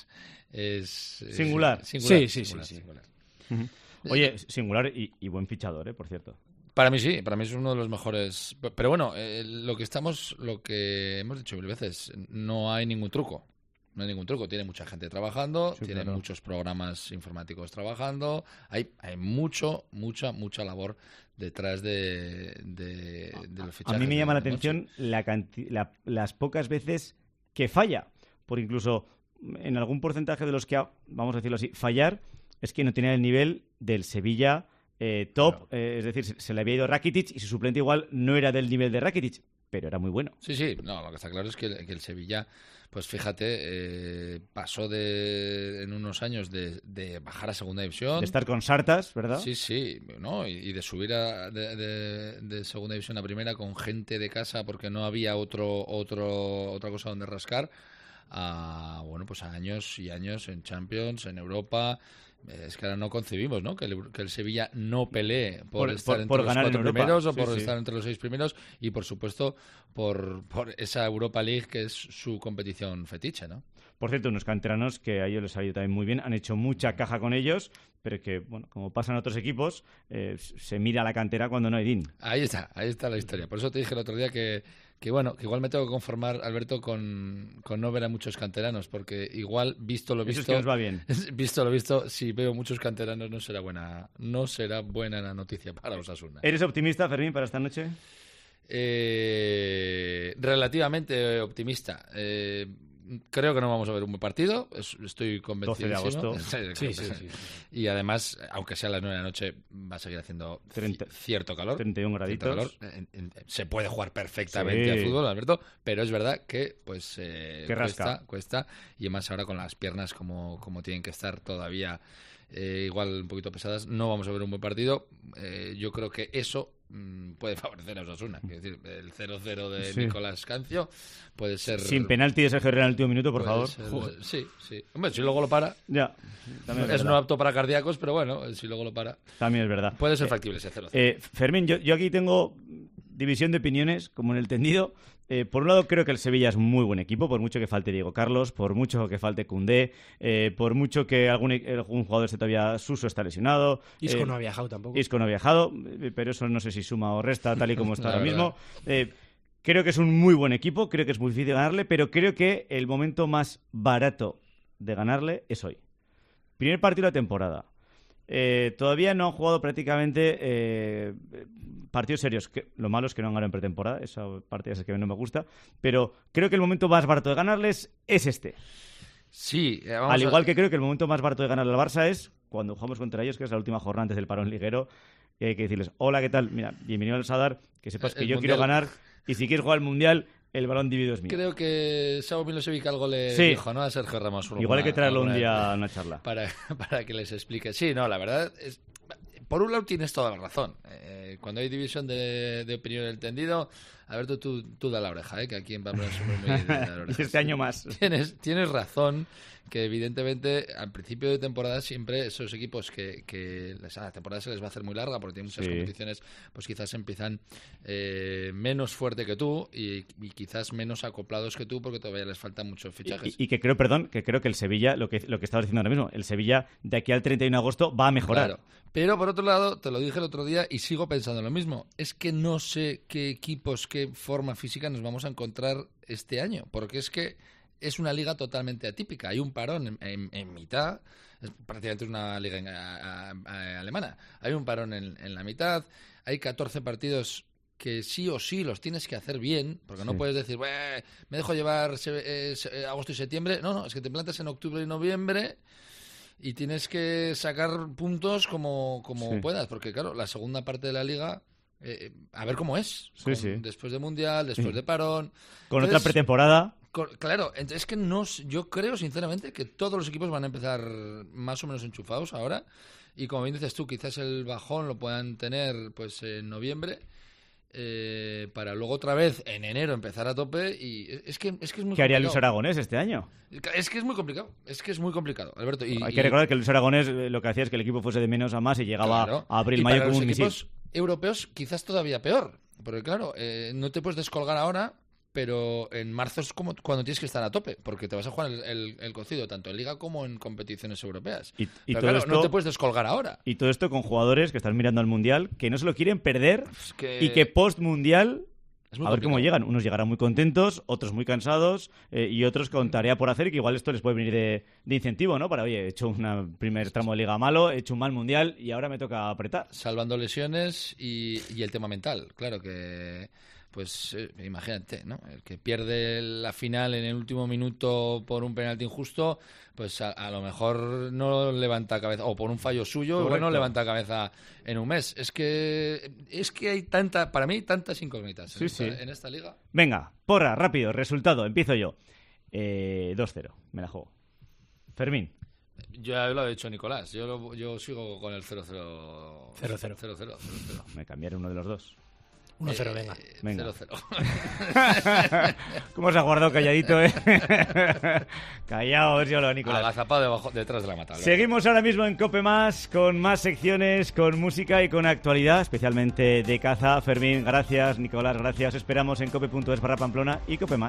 E: es
D: singular.
E: Singular.
O: Sí.
E: Singular.
D: Oye, singular y buen fichador, por cierto.
E: Para mí sí, para mí es uno de los mejores. Pero bueno, lo que hemos dicho mil veces, no hay ningún truco. No hay ningún truco. Tiene mucha gente trabajando, tiene muchos programas informáticos trabajando. Hay mucha labor detrás de los fichajes.
D: A mí me llama la atención las pocas veces que falla. Por incluso en algún porcentaje de los que, vamos a decirlo así, fallar, es que no tenía el nivel del Sevilla top. Claro. Es decir, se le había ido Rakitic y su suplente igual no era del nivel de Rakitic, pero era muy bueno.
E: Sí. No, lo que está claro es que el Sevilla, pues fíjate, pasó en unos años de bajar a segunda división.
D: De estar con sartas, ¿verdad?
E: Sí, ¿no? Y de subir de segunda división a primera con gente de casa porque no había otra cosa donde rascar. Pues a años y años en Champions, en Europa. Es que ahora no concebimos, ¿no? Que el Sevilla no pelee por estar entre los 4 primeros o por estar entre los 6 primeros y, por supuesto, por esa Europa League que es su competición fetiche, ¿no?
D: Por cierto, unos canteranos que a ellos les ha ido también muy bien, han hecho mucha caja con ellos, pero que, bueno, como pasa en otros equipos, se mira la cantera cuando no hay DIN.
E: Ahí está la historia. Por eso te dije el otro día que igual me tengo que conformar, Alberto, con no ver a muchos canteranos, porque igual, visto lo visto...
D: Eso es que nos va bien.
E: Visto lo visto, si veo muchos canteranos no será buena la noticia para Osasuna.
D: ¿Eres optimista, Fermín, para esta noche?
E: Relativamente optimista. Creo que no vamos a ver un buen partido. Estoy convencido.
D: 12 de agosto.
E: Sí. Y además, aunque sea a las 9 de la noche, va a seguir haciendo cierto calor.
D: 31 graditos.
E: Se puede jugar perfectamente al fútbol, Alberto, pero es verdad que pues cuesta. Y además ahora con las piernas como tienen que estar todavía igual un poquito pesadas, no vamos a ver un buen partido. Yo creo que eso puede favorecer a Osasuna. Es decir, el 0-0 de Nicolás Cancio puede ser...
D: Sin penalti de Sergio Herrera en el último minuto, por favor.
E: Sí. Hombre, si luego lo para...
D: Ya.
E: Es no apto para cardíacos, pero bueno, si luego lo para...
D: También es verdad.
E: Puede ser factible ese 0-0.
D: Fermín, yo aquí tengo división de opiniones, como en el tendido. Por un lado, creo que el Sevilla es muy buen equipo, por mucho que falte Diego Carlos, por mucho que falte Koundé, por mucho que algún jugador esté todavía... Suso está lesionado.
O: Isco no ha viajado tampoco.
D: Isco no ha viajado, pero eso no sé si suma o resta, tal y como está ahora mismo. Creo que es un muy buen equipo, creo que es muy difícil ganarle, pero creo que el momento más barato de ganarle es hoy. Primer partido de la temporada. Todavía no han jugado prácticamente partidos serios. Lo malo es que no han ganado en pretemporada, esa parte es que no me gusta, pero creo que el momento más barato de ganarles es este.
E: Sí,
D: al igual que creo que el momento más barato de ganar al Barça es cuando jugamos contra ellos, que es la última jornada antes del parón liguero, y hay que decirles, hola, ¿qué tal? Mira, bienvenido al Sadar, que sepas que yo quiero ganar, y si quieres jugar al Mundial, el balón dividido es mío.
E: Creo que Savo Milosevic algo le dijo, ¿no? A Sergio Ramos.
D: Igual hay que traerlo un día a una charla.
E: Para que les explique. Sí, no, la verdad es... Por un lado tienes toda la razón. Cuando hay división de opinión del tendido, Alberto, tú da la oreja, que aquí en Pamplona somos muy de la oreja.
D: Y este año más.
E: Tienes razón, que evidentemente al principio de temporada siempre esos equipos que la temporada se les va a hacer muy larga porque tienen muchas competiciones, pues quizás empiezan menos fuerte que tú y quizás menos acoplados que tú porque todavía les faltan muchos fichajes.
D: Y que creo que el Sevilla, lo que estabas diciendo ahora mismo, el Sevilla de aquí al 31 de agosto va a mejorar.
E: Claro. Pero por otro lado, te lo dije el otro día y sigo pensando lo mismo, es que no sé qué equipos, qué forma física nos vamos a encontrar este año, porque es que es una liga totalmente atípica. Hay un parón en mitad, prácticamente es una liga alemana. Hay un parón en la mitad, hay 14 partidos que sí o sí los tienes que hacer bien, porque no puedes decir, me dejo llevar agosto y septiembre. No, es que te plantas en octubre y noviembre y tienes que sacar puntos como puedas, porque claro, la segunda parte de la liga... a ver cómo es. Después de Mundial, después de parón.
D: Con otra pretemporada.
E: Claro, es que yo creo sinceramente que todos los equipos van a empezar más o menos enchufados ahora. Y como bien dices tú, quizás el bajón lo puedan tener pues en noviembre. Para luego otra vez en enero empezar a tope y es que es muy complicado.
D: ¿Qué haría Luis Aragonés este año?
E: Es que es muy complicado, Alberto.
D: Hay que recordar que Luis Aragonés lo que hacía es que el equipo fuese de menos a más y llegaba a abril-mayo como un misil.
E: Europeos quizás todavía peor, porque claro, no te puedes descolgar ahora, pero en marzo es como cuando tienes que estar a tope, porque te vas a jugar el cocido tanto en Liga como en competiciones europeas.
D: Y
E: pero
D: todo
E: claro,
D: esto,
E: no te puedes descolgar ahora.
D: Y todo esto con jugadores que están mirando al Mundial, que no se lo quieren perder y que post-Mundial... A ver cómo llegan. Unos llegarán muy contentos, otros muy cansados y otros con tarea por hacer y que igual esto les puede venir de incentivo, ¿no? Para, oye, he hecho un primer tramo de liga malo, he hecho un mal mundial y ahora me toca apretar.
E: Salvando lesiones y el tema mental. Claro que, pues imagínate, ¿no? El que pierde la final en el último minuto por un penalti injusto, pues a lo mejor no levanta cabeza, o por un fallo suyo, igual no levanta cabeza en un mes. Es que hay para mí tantas incógnitas en esta liga.
D: Venga, porra, rápido, resultado, empiezo yo. 2-0, me la juego. Fermín.
E: Ya lo ha dicho Nicolás, yo sigo con el 0-0.
O: 0-0.
D: Me cambiaré uno de los dos.
O: 1-0, venga.
E: 0-0.
D: ¿Cómo se ha guardado calladito, Callado, a ver si hablo, Nicolás.
E: Agazapado detrás de la mata.
D: Seguimos ahora mismo en COPE+, con más secciones, con música y con actualidad, especialmente de caza. Fermín, gracias. Nicolás, gracias. Esperamos en cope.es/Pamplona y COPE+.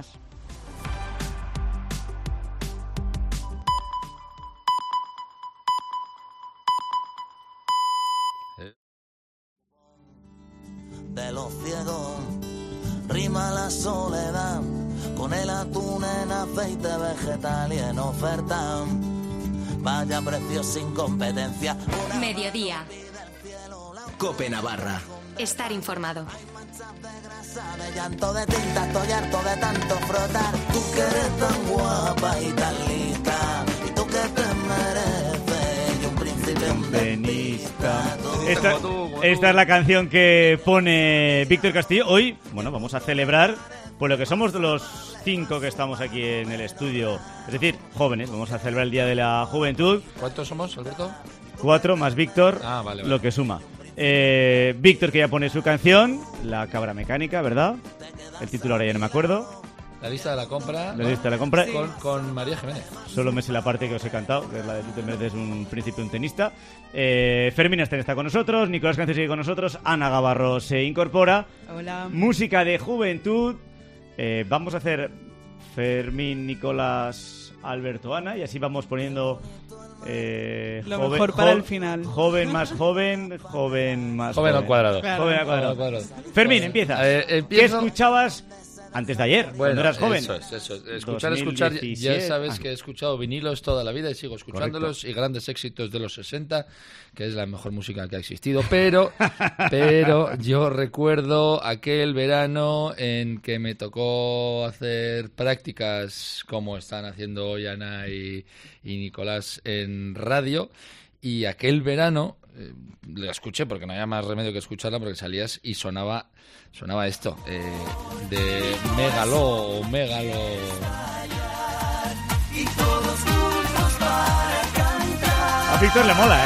A: De los ciegos rima la soledad con el atún en aceite vegetal y en oferta. Vaya precio sin competencia.
C: Mediodía.
B: COPE Navarra.
C: Estar informado.
A: De llanto de tinta, estoy harto de tanto frotar. Tú que eres tan guapa y tan lista, y tú que te mereces, y un príncipe, un
D: tenista. Esta es la canción que pone Víctor Castillo. Hoy, bueno, vamos a celebrar por lo que somos de los 5 que estamos aquí en el estudio, es decir, jóvenes. Vamos a celebrar el Día de la Juventud.
E: ¿Cuántos somos, Alberto?
D: 4 más Víctor,
E: vale.
D: Lo que suma. Víctor, que ya pone su canción, La Cabra Mecánica, ¿verdad? El título ahora ya no me acuerdo.
E: La lista de la compra.
D: La lista de la compra.
E: Sí. Con María Jiménez.
D: Solo me sé la parte que os he cantado, que es la de Tú te mereces un príncipe, un tenista. Fermín Asten está con nosotros, Nicolás Cancio sigue con nosotros, Ana Gavarro se incorpora.
S: Hola.
D: Música de juventud. Vamos a hacer Fermín, Nicolás, Alberto, Ana, y así vamos poniendo...
S: lo mejor para el final.
D: Joven más joven, joven más
E: joven al cuadrado.
S: Claro.
D: Joven al cuadrado. Fermín, empieza. ¿Qué escuchabas antes de ayer, cuando eras joven?
E: Eso es. Escuchar. Ya sabes que he escuchado vinilos toda la vida y sigo escuchándolos. Correcto. Y grandes éxitos de los 60, que es la mejor música que ha existido. Pero yo recuerdo aquel verano en que me tocó hacer prácticas como están haciendo hoy Ana y Nicolás en radio. Y aquel verano la escuché porque no había más remedio que escucharla, porque salías y sonaba esto de Mégalo.
D: A Víctor le mola,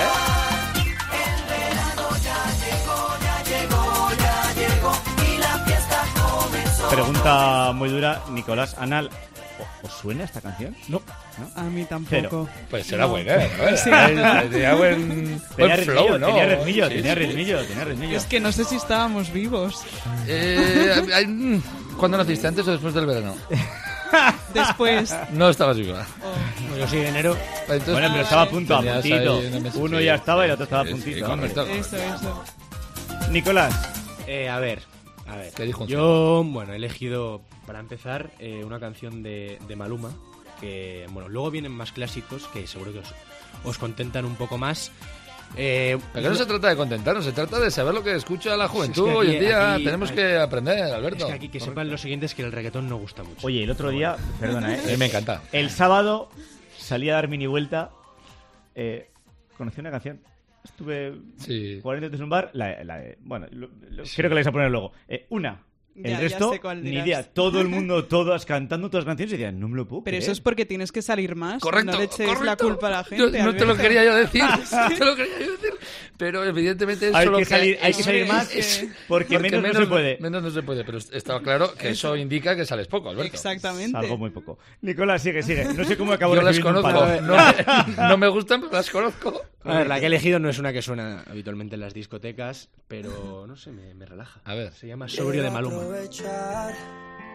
D: Pregunta muy dura, Nicolás, Ana, ¿os suena esta canción?
S: No. A mí tampoco.
D: Cero.
E: Pues será buena,
S: Sí.
E: Tenía buen flow, ¿no?
D: Tenía ritmillo.
S: Es que no sé si estábamos vivos.
E: ¿Cuándo naciste? ¿Antes o después del verano?
S: Después.
E: No estabas viva.
O: Yo sí, de enero.
D: Entonces, bueno, pero estaba a puntito. Uno ya estaba y el otro estaba a puntito.
S: Eso.
D: Nicolás.
O: A ver.
E: ¿Qué dijo?
O: Yo, he elegido, para empezar, una canción de Maluma, que, luego vienen más clásicos que seguro que os contentan un poco más.
E: Pero no se trata de contentarnos, se trata de saber lo que escucha la juventud. Es que hoy en día tenemos que aprender, Alberto.
O: Es que aquí que sepan lo siguiente es que el reggaetón no gusta mucho.
D: Oye, el otro día, perdona,
E: a mí me encanta.
D: El sábado salí a dar mini vuelta, conocí una canción. Estuve 40 minutos en un bar. Creo que la vais a poner luego. El resto, ni idea. Todo el mundo, todas cantando todas las canciones y decían, no me lo puedo
S: Pero
D: creer.
S: eso es porque tienes que salir más.
E: Correcto,
S: no le eches la culpa a la gente.
E: No te lo quería yo decir. Pero evidentemente es solo
D: hay que salir más porque menos no se puede.
E: Menos no se puede, pero estaba claro que eso indica que sales poco, Alberto.
S: Exactamente.
D: Salgo muy poco. Nicolás, sigue. No sé cómo acabo
E: yo las
D: recibiendo
E: conozco. No me gustan, pero las conozco.
O: A ver, la que he elegido no es una que suena habitualmente en las discotecas, pero no sé, me relaja.
E: A ver.
O: Se llama Sobrio de Maluma.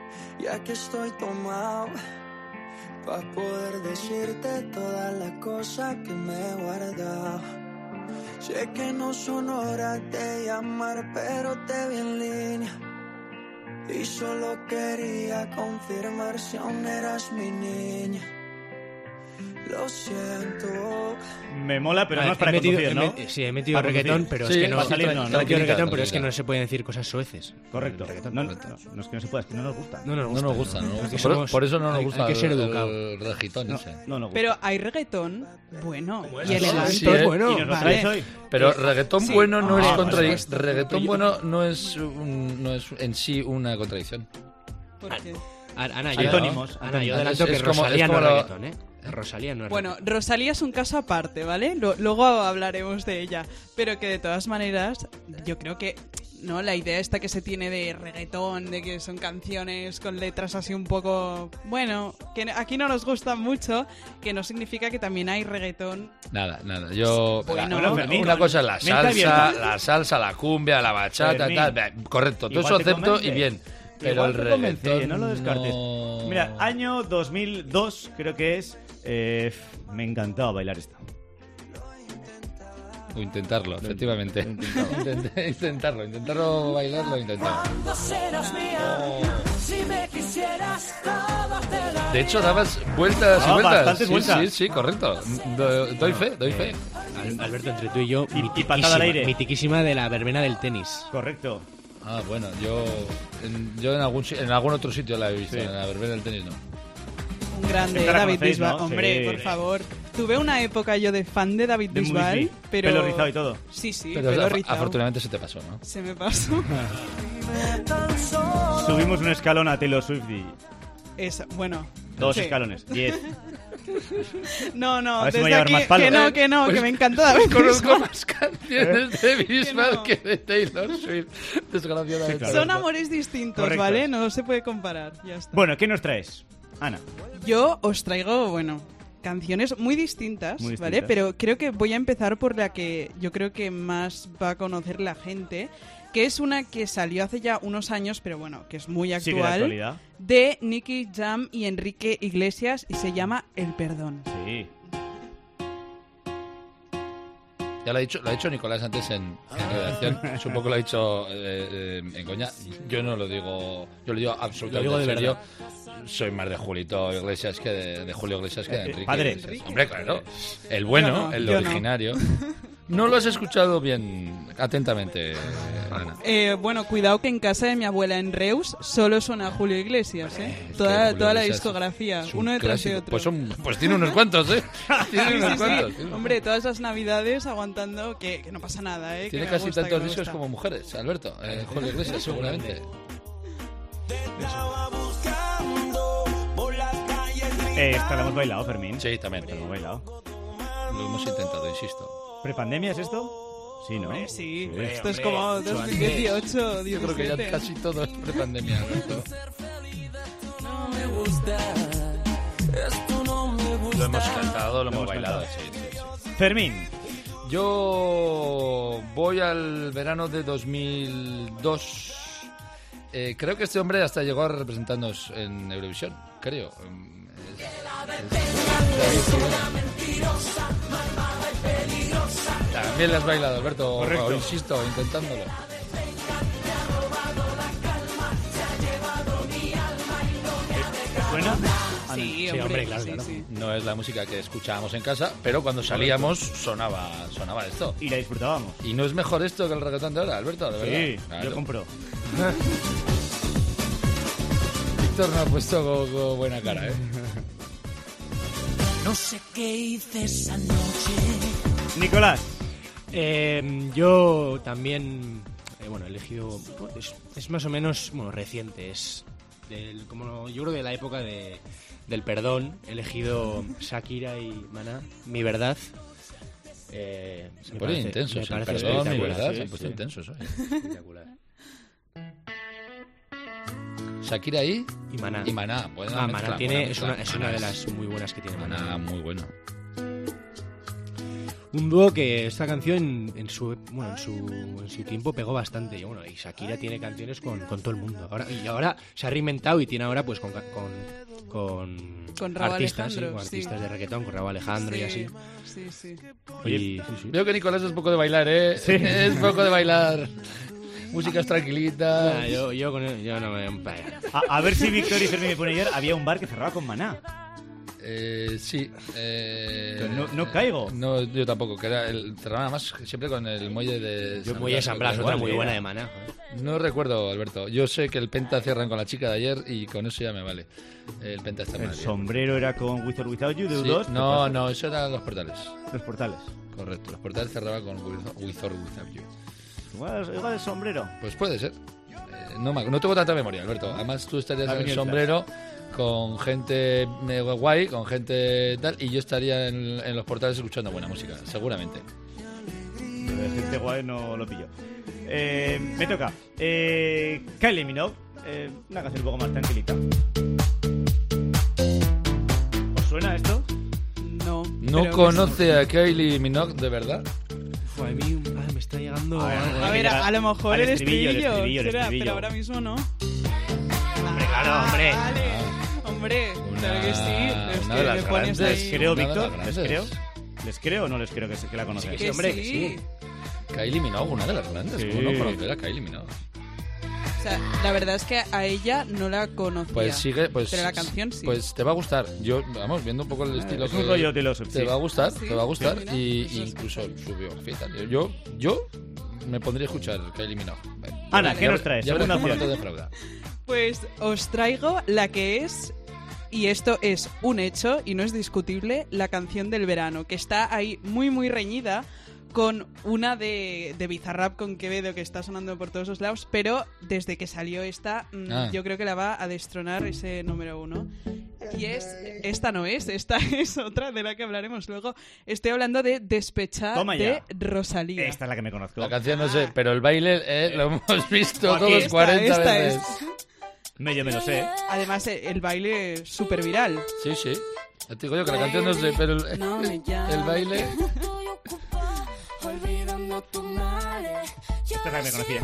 F: ya que estoy tomado, pa' poder decirte todas las cosas que me he guardado. Sé que no son horas de llamar, pero te vi en línea y solo quería confirmar si aún eras mi niña. Lo siento.
D: Me mola, pero no es para conducir, ¿no?
O: Sí, he metido reggaetón, pero es que no.
D: No,
O: reggaetón, pero es que no se pueden decir cosas soeces.
D: Correcto. No es que no se pueda, es que no nos gusta.
E: No nos gusta. Por eso no nos gusta.
O: Hay que ser educado.
E: El reggaetón ese.
D: No nos gusta.
S: Pero hay reggaetón bueno y
E: elegante.
S: Sí,
E: bueno.
D: ¿Y nos lo traes hoy?
E: Pero reggaetón bueno no es contradicción. Reggaetón bueno no es en sí una contradicción.
S: ¿Por qué?
O: Ana, yo adelanto que Rosalía no es reggaetón, ¿eh? Rosalía no es
S: Bueno, Rosalía es un caso aparte, ¿vale? Luego hablaremos de ella. Pero que de todas maneras, yo creo que no la idea esta que se tiene de reggaetón, de que son canciones con letras así un poco... Bueno, que aquí no nos gustan mucho, que no significa que también hay reggaetón...
E: Nada. Yo...
S: Bueno,
E: una cosa es la salsa, la cumbia, la bachata, tal. Correcto, todo eso acepto y bien. Pero
D: igual
E: el
D: te
E: reggaetón
D: convence, no lo descartes. Mira, año 2002 creo que es. Me encantaba bailar esto.
E: O intentarlo, efectivamente. Intentarlo bailarlo, intentarlo. De hecho, dabas vueltas y vueltas.
D: Bastantes vueltas.
E: Sí, correcto. Doy fe.
O: Alberto, entre tú y yo,
D: y patada al aire.
O: mitiquísima de la verbena del tenis.
D: Correcto.
E: Ah, bueno, yo en algún otro sitio la he visto, en la verbena del tenis no.
S: Un grande, David Bisbal, ¿no? Hombre, por favor. Tuve una época yo de fan de David Bisbal, pero...
D: Pelo rizado y todo.
S: Sí,
E: pero
S: pelo rizado.
E: Afortunadamente se te pasó, ¿no?
S: Se me pasó.
D: Subimos un escalón a Taylor Swift y...
S: Bueno.
D: 2 escalones, 10.
S: No,
D: a ver si
S: desde
D: me
S: aquí,
D: más palo.
S: que no, que me encanta David
E: Conozco más canciones de Bisbal que de Taylor Swift. Desgraciadamente.
D: Sí, claro.
S: Son amores distintos,
D: Correcto.
S: ¿vale? No se puede comparar, ya está.
D: Bueno, ¿qué nos traes, Ana?
S: Yo os traigo, canciones muy distintas, ¿vale? Pero creo que voy a empezar por la que yo creo que más va a conocer la gente, que es una que salió hace ya unos años, pero que es muy actual,
D: Sí, de actualidad.
S: de Nicky Jam y Enrique Iglesias, y se llama El Perdón.
D: Sí.
E: Ya lo ha dicho Nicolás antes en redacción. Supongo que lo ha dicho en coña. Yo no lo digo. Yo lo digo absolutamente
O: lo digo de
E: en serio.
O: verdad.
E: Soy más de Julito Iglesias que de Julio Iglesias que de Enrique.
D: Padre.
E: Iglesias. Hombre, claro. El bueno, el originario. No lo has escuchado bien, atentamente, Ana.
S: Cuidado que en casa de mi abuela en Reus solo suena Julio Iglesias, toda la discografía, uno detrás de otro.
E: Pues tiene unos cuantos, Tiene unos cuantos.
S: Hombre, todas las navidades aguantando que no pasa nada,
E: Tiene casi tantos discos como mujeres, Alberto. Julio Iglesias, seguramente.
D: Esta la hemos bailado, Fermín.
E: Sí, también.
D: La hemos bailado.
E: Lo hemos intentado, insisto.
D: ¿Prepandemia es esto? Sí, ¿no?
S: Sí. Esto es como 2018, 17.
E: Yo creo que ya casi todo es prepandemia. Lo hemos cantado, lo hemos bailado. Sí.
D: Fermín.
E: Yo voy al verano de 2002. Creo que este hombre hasta llegó a representarnos en Eurovisión, creo. También lo has bailado, Alberto.
D: Correcto.
E: Insisto, intentándolo.
D: ¿Suena?
S: Sí,
O: hombre, claro.
E: No es la música que escuchábamos en casa, pero cuando salíamos sonaba esto.
D: Y la disfrutábamos.
E: ¿Y no es mejor esto que el reggaetón de ahora, Alberto? ¿De verdad?
D: Sí,
E: claro.
D: yo compro.
E: Víctor no ha puesto buena cara,
F: No sé qué hice esa noche.
D: Nicolás.
O: Yo también, he elegido, es más o menos, reciente, es yo creo de la época del perdón, he elegido Shakira y Maná, Mi Verdad.
E: Se pone intenso, el perdón, Mi Verdad, se han puesto intensos hoy.
O: Espectacular.
E: Shakira y
O: Maná.
E: Maná
O: Es una de las muy buenas que tiene
E: Maná. Muy bueno.
O: Un dúo que esta canción en su tiempo pegó bastante. Y bueno, y Shakira tiene canciones con todo el mundo. Ahora se ha reinventado y tiene ahora pues con
S: Raúl
O: artistas,
S: Alejandro,
O: con artistas de reggaetón, con Raúl Alejandro y así.
S: Sí.
E: Oye, veo que Nicolás es poco de bailar, ¿eh?
O: Sí.
E: Es poco de bailar. Músicas tranquilitas.
O: Yo no me...
D: A ver si Víctor y Fermín me ponen ayer. Había un bar que cerraba con Maná.
E: Sí.
D: No caigo.
E: No, yo tampoco. Que era cerraba además siempre con el muelle de...
O: Muelle de San Blas, otra muy buena de Maná.
E: No recuerdo, Alberto. Yo sé que el Penta cierran con la chica de ayer y con eso ya me vale. El Penta está mal.
D: El sombrero era con With or Without You de
E: Sí.
D: U2.
E: No, eso eran Los Portales.
D: Los Portales.
E: Correcto, Los Portales cerraba con With or Without You.
D: Igual el sombrero.
E: Pues puede ser. No tengo tanta memoria, Alberto. Además tú estarías en el sombrero con gente guay, con gente tal, y yo estaría en Los Portales escuchando buena música, seguramente.
D: Pero de gente guay no lo pillo. Me toca. Kylie Minogue, una canción un poco más tranquilita. ¿Os suena esto?
E: ¿No conoce a Kylie Minogue de verdad?
O: A mí me está llegando...
S: A ver, a lo mejor el estribillo,
D: será,
S: pero ahora mismo no.
O: Hombre, claro, hombre.
S: Hombre, claro que sí.
E: Una de las
S: pones
E: grandes.
S: ahí...
D: ¿Les creo, Víctor? ¿Les creo o no les creo que la conocéis?
S: Que
O: hombre,
S: sí.
O: que sí.
E: Kylie Minogue, una de las grandes.
D: Sí.
E: ¿Cómo no conocer a Kylie Minogue?
S: O sea, la verdad es que a ella no la conocía. Pero la canción sí.
E: Pues te va a gustar. Yo, vamos, viendo un poco el estilo
D: es un rollo de los...
E: Te va a gustar,
S: Sí.
E: te va a gustar.
S: Sí,
E: Y incluso su biografía y tal. Yo me pondría a escuchar Kylie Minogue.
D: Ana, ¿qué nos traes?
E: Ya verás
D: Segunda
E: cómo no te
D: opción.
E: defrauda.
S: Pues os traigo la que es, y esto es un hecho y no es discutible, la canción del verano, que está ahí muy muy reñida con una de Bizarrap con Quevedo que está sonando por todos los lados, pero desde que salió esta, yo creo que la va a destronar ese número 1. Y esta es otra de la que hablaremos luego. Estoy hablando de Despechar de Rosalía.
D: Esta es la que me conozco.
E: La canción no sé, pero el baile lo hemos visto
D: Aquí.
E: todos 40 veces.
D: Yo me lo sé.
S: Además, el baile es súper viral.
E: Sí. Te digo yo que la canción no sé, pero el baile...
D: Esta es la que me conocía.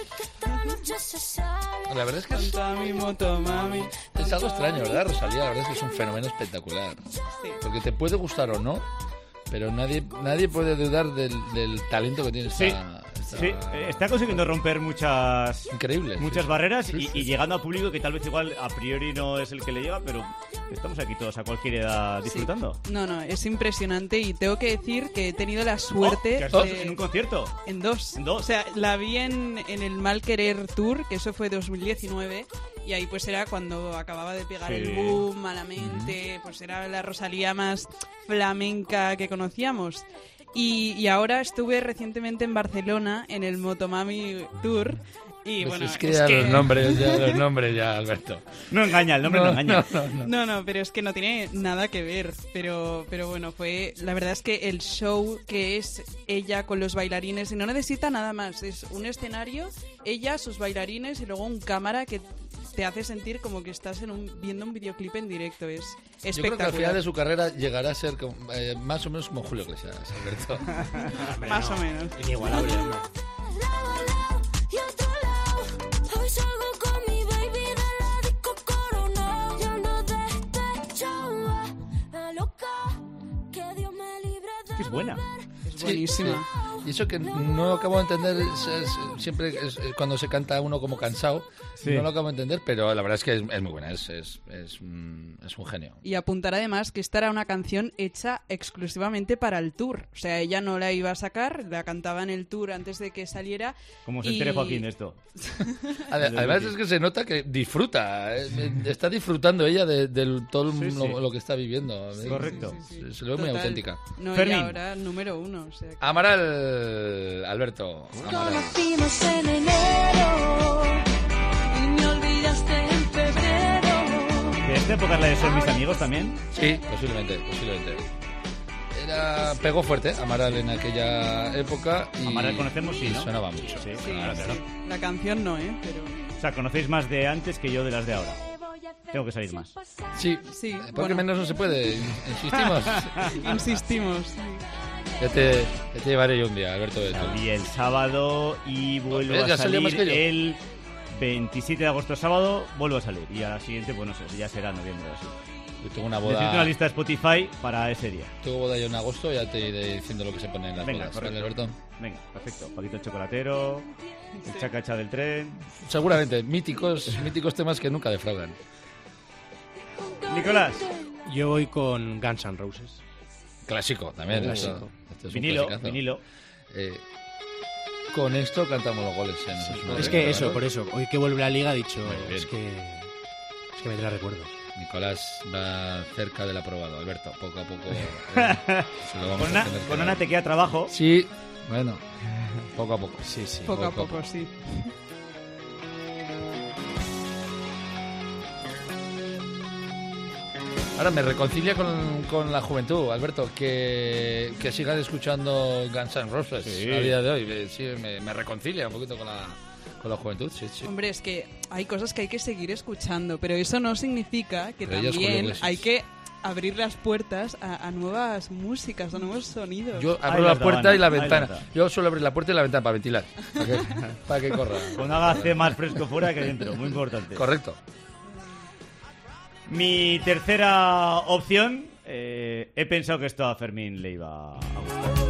E: La verdad es que es algo extraño, ¿verdad, Rosalía? La verdad es que es un fenómeno espectacular. Porque te puede gustar o no, pero nadie puede dudar del talento que tiene esta...
D: Sí, está consiguiendo romper muchas barreras y llegando a público que tal vez igual a priori no es el que le llega, pero estamos aquí todos a cualquier edad disfrutando.
S: No, es impresionante y tengo que decir que he tenido la suerte...
D: ¿En un concierto?
S: En dos. O sea, la vi en el Mal Querer Tour, que eso fue 2019, y ahí pues era cuando acababa de pegar el boom, Malamente, pues era la Rosalía más flamenca que conocíamos. Y ahora estuve recientemente en Barcelona en el Motomami Tour y
E: pues
S: bueno,
E: es que los nombres ya, Alberto.
D: No engaña, el nombre no engaña.
S: No, pero es que no tiene nada que ver, pero bueno, la verdad es que el show que es ella con los bailarines y no necesita nada más, es un escenario, ella, sus bailarines y luego un cámara que te hace sentir como que estás viendo un videoclip en directo. Es espectacular.
E: Yo creo que al final de su carrera llegará a ser más o menos como Julio Iglesias, Alberto.
S: Más o menos.
O: Inigualable, hombre.
D: Es buena.
S: Es buenísima.
E: Sí. Y eso que no acabo de entender, siempre cuando se canta uno como cansado, no lo acabo de entender, pero la verdad es que es muy buena, es un genio.
S: Y apuntar además que esta era una canción hecha exclusivamente para el tour, o sea, ella no la iba a sacar, la cantaba en el tour antes de que saliera.
D: Como se entere Joaquín de esto.
E: Además es que se nota que disfruta, está disfrutando ella de todo lo que está viviendo.
D: Correcto.
E: Se lo ve muy auténtica.
S: No, y ahora número 1. O sea que...
E: Amaral, Alberto. Amaral.
F: Conocimos en enero y me olvidaste en febrero.
D: ¿De esta época es la de Ser mis amigos también?
E: Sí, posiblemente. Pegó fuerte Amaral en aquella época. Y
D: Amaral conocemos, sí, ¿no?
E: Sonaba mucho.
D: Sí,
S: claro. La canción no, pero...
D: O sea, conocéis más de antes que yo de las de ahora. Tengo que salir más.
E: Sí, porque menos no se puede. Insistimos.
S: Insistimos. Sí.
E: Ya te llevaré yo un día, Alberto.
D: Salí el sábado y vuelvo a salir el 27 de agosto, sábado, vuelvo a salir. Y a la siguiente, pues no sé, ya será noviembre o así.
E: Yo tengo una boda...
D: Necesito una lista de Spotify para ese día.
E: Tengo boda yo en agosto, ya te iré diciendo lo que se pone en las bodas.
D: Correcto.
E: ¿Vale, Alberto?
D: Venga, perfecto. Paquito el chocolatero, el chacacha del tren...
E: Seguramente, míticos temas que nunca defraudan.
D: Nicolás.
O: Yo voy con Guns N' Roses.
E: Clásico, también.
O: Clásico.
E: Esto es
D: vinilo.
E: Con esto cantamos los goles.
O: Es que eso, por eso. Hoy que vuelve la Liga, ha dicho... Es que me trae recuerdos.
E: Nicolás va cerca del aprobado, Alberto, poco a poco.
D: Con Ana te queda trabajo.
E: Sí, bueno, poco a poco.
O: Sí.
S: Poco a poco, sí.
E: Ahora me reconcilia con la juventud, Alberto, que sigan escuchando Guns N' Roses a día de hoy. Sí, me reconcilia un poquito con la juventud, sí.
S: Hombre, es que hay cosas que hay que seguir escuchando, pero eso no significa que también hay que abrir las puertas a nuevas músicas, a nuevos sonidos.
E: Yo abro la puerta y la ventana. Yo suelo abrir la puerta y la ventana para ventilar, para que corra.
D: Con haga más fresco fuera que dentro, muy importante.
E: Correcto.
D: Mi tercera opción, he pensado que esto a Fermín le iba a gustar.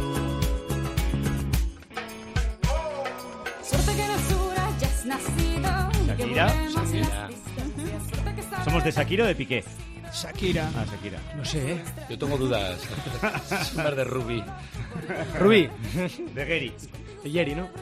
D: Shakira. ¿Somos de Shakira o de Piqué?
S: Shakira.
D: Ah, Shakira.
O: No sé, ¿eh?
E: Yo tengo dudas. Es más de Rubí.
O: Rubí.
D: De Gary.
O: De Jerry, ¿no?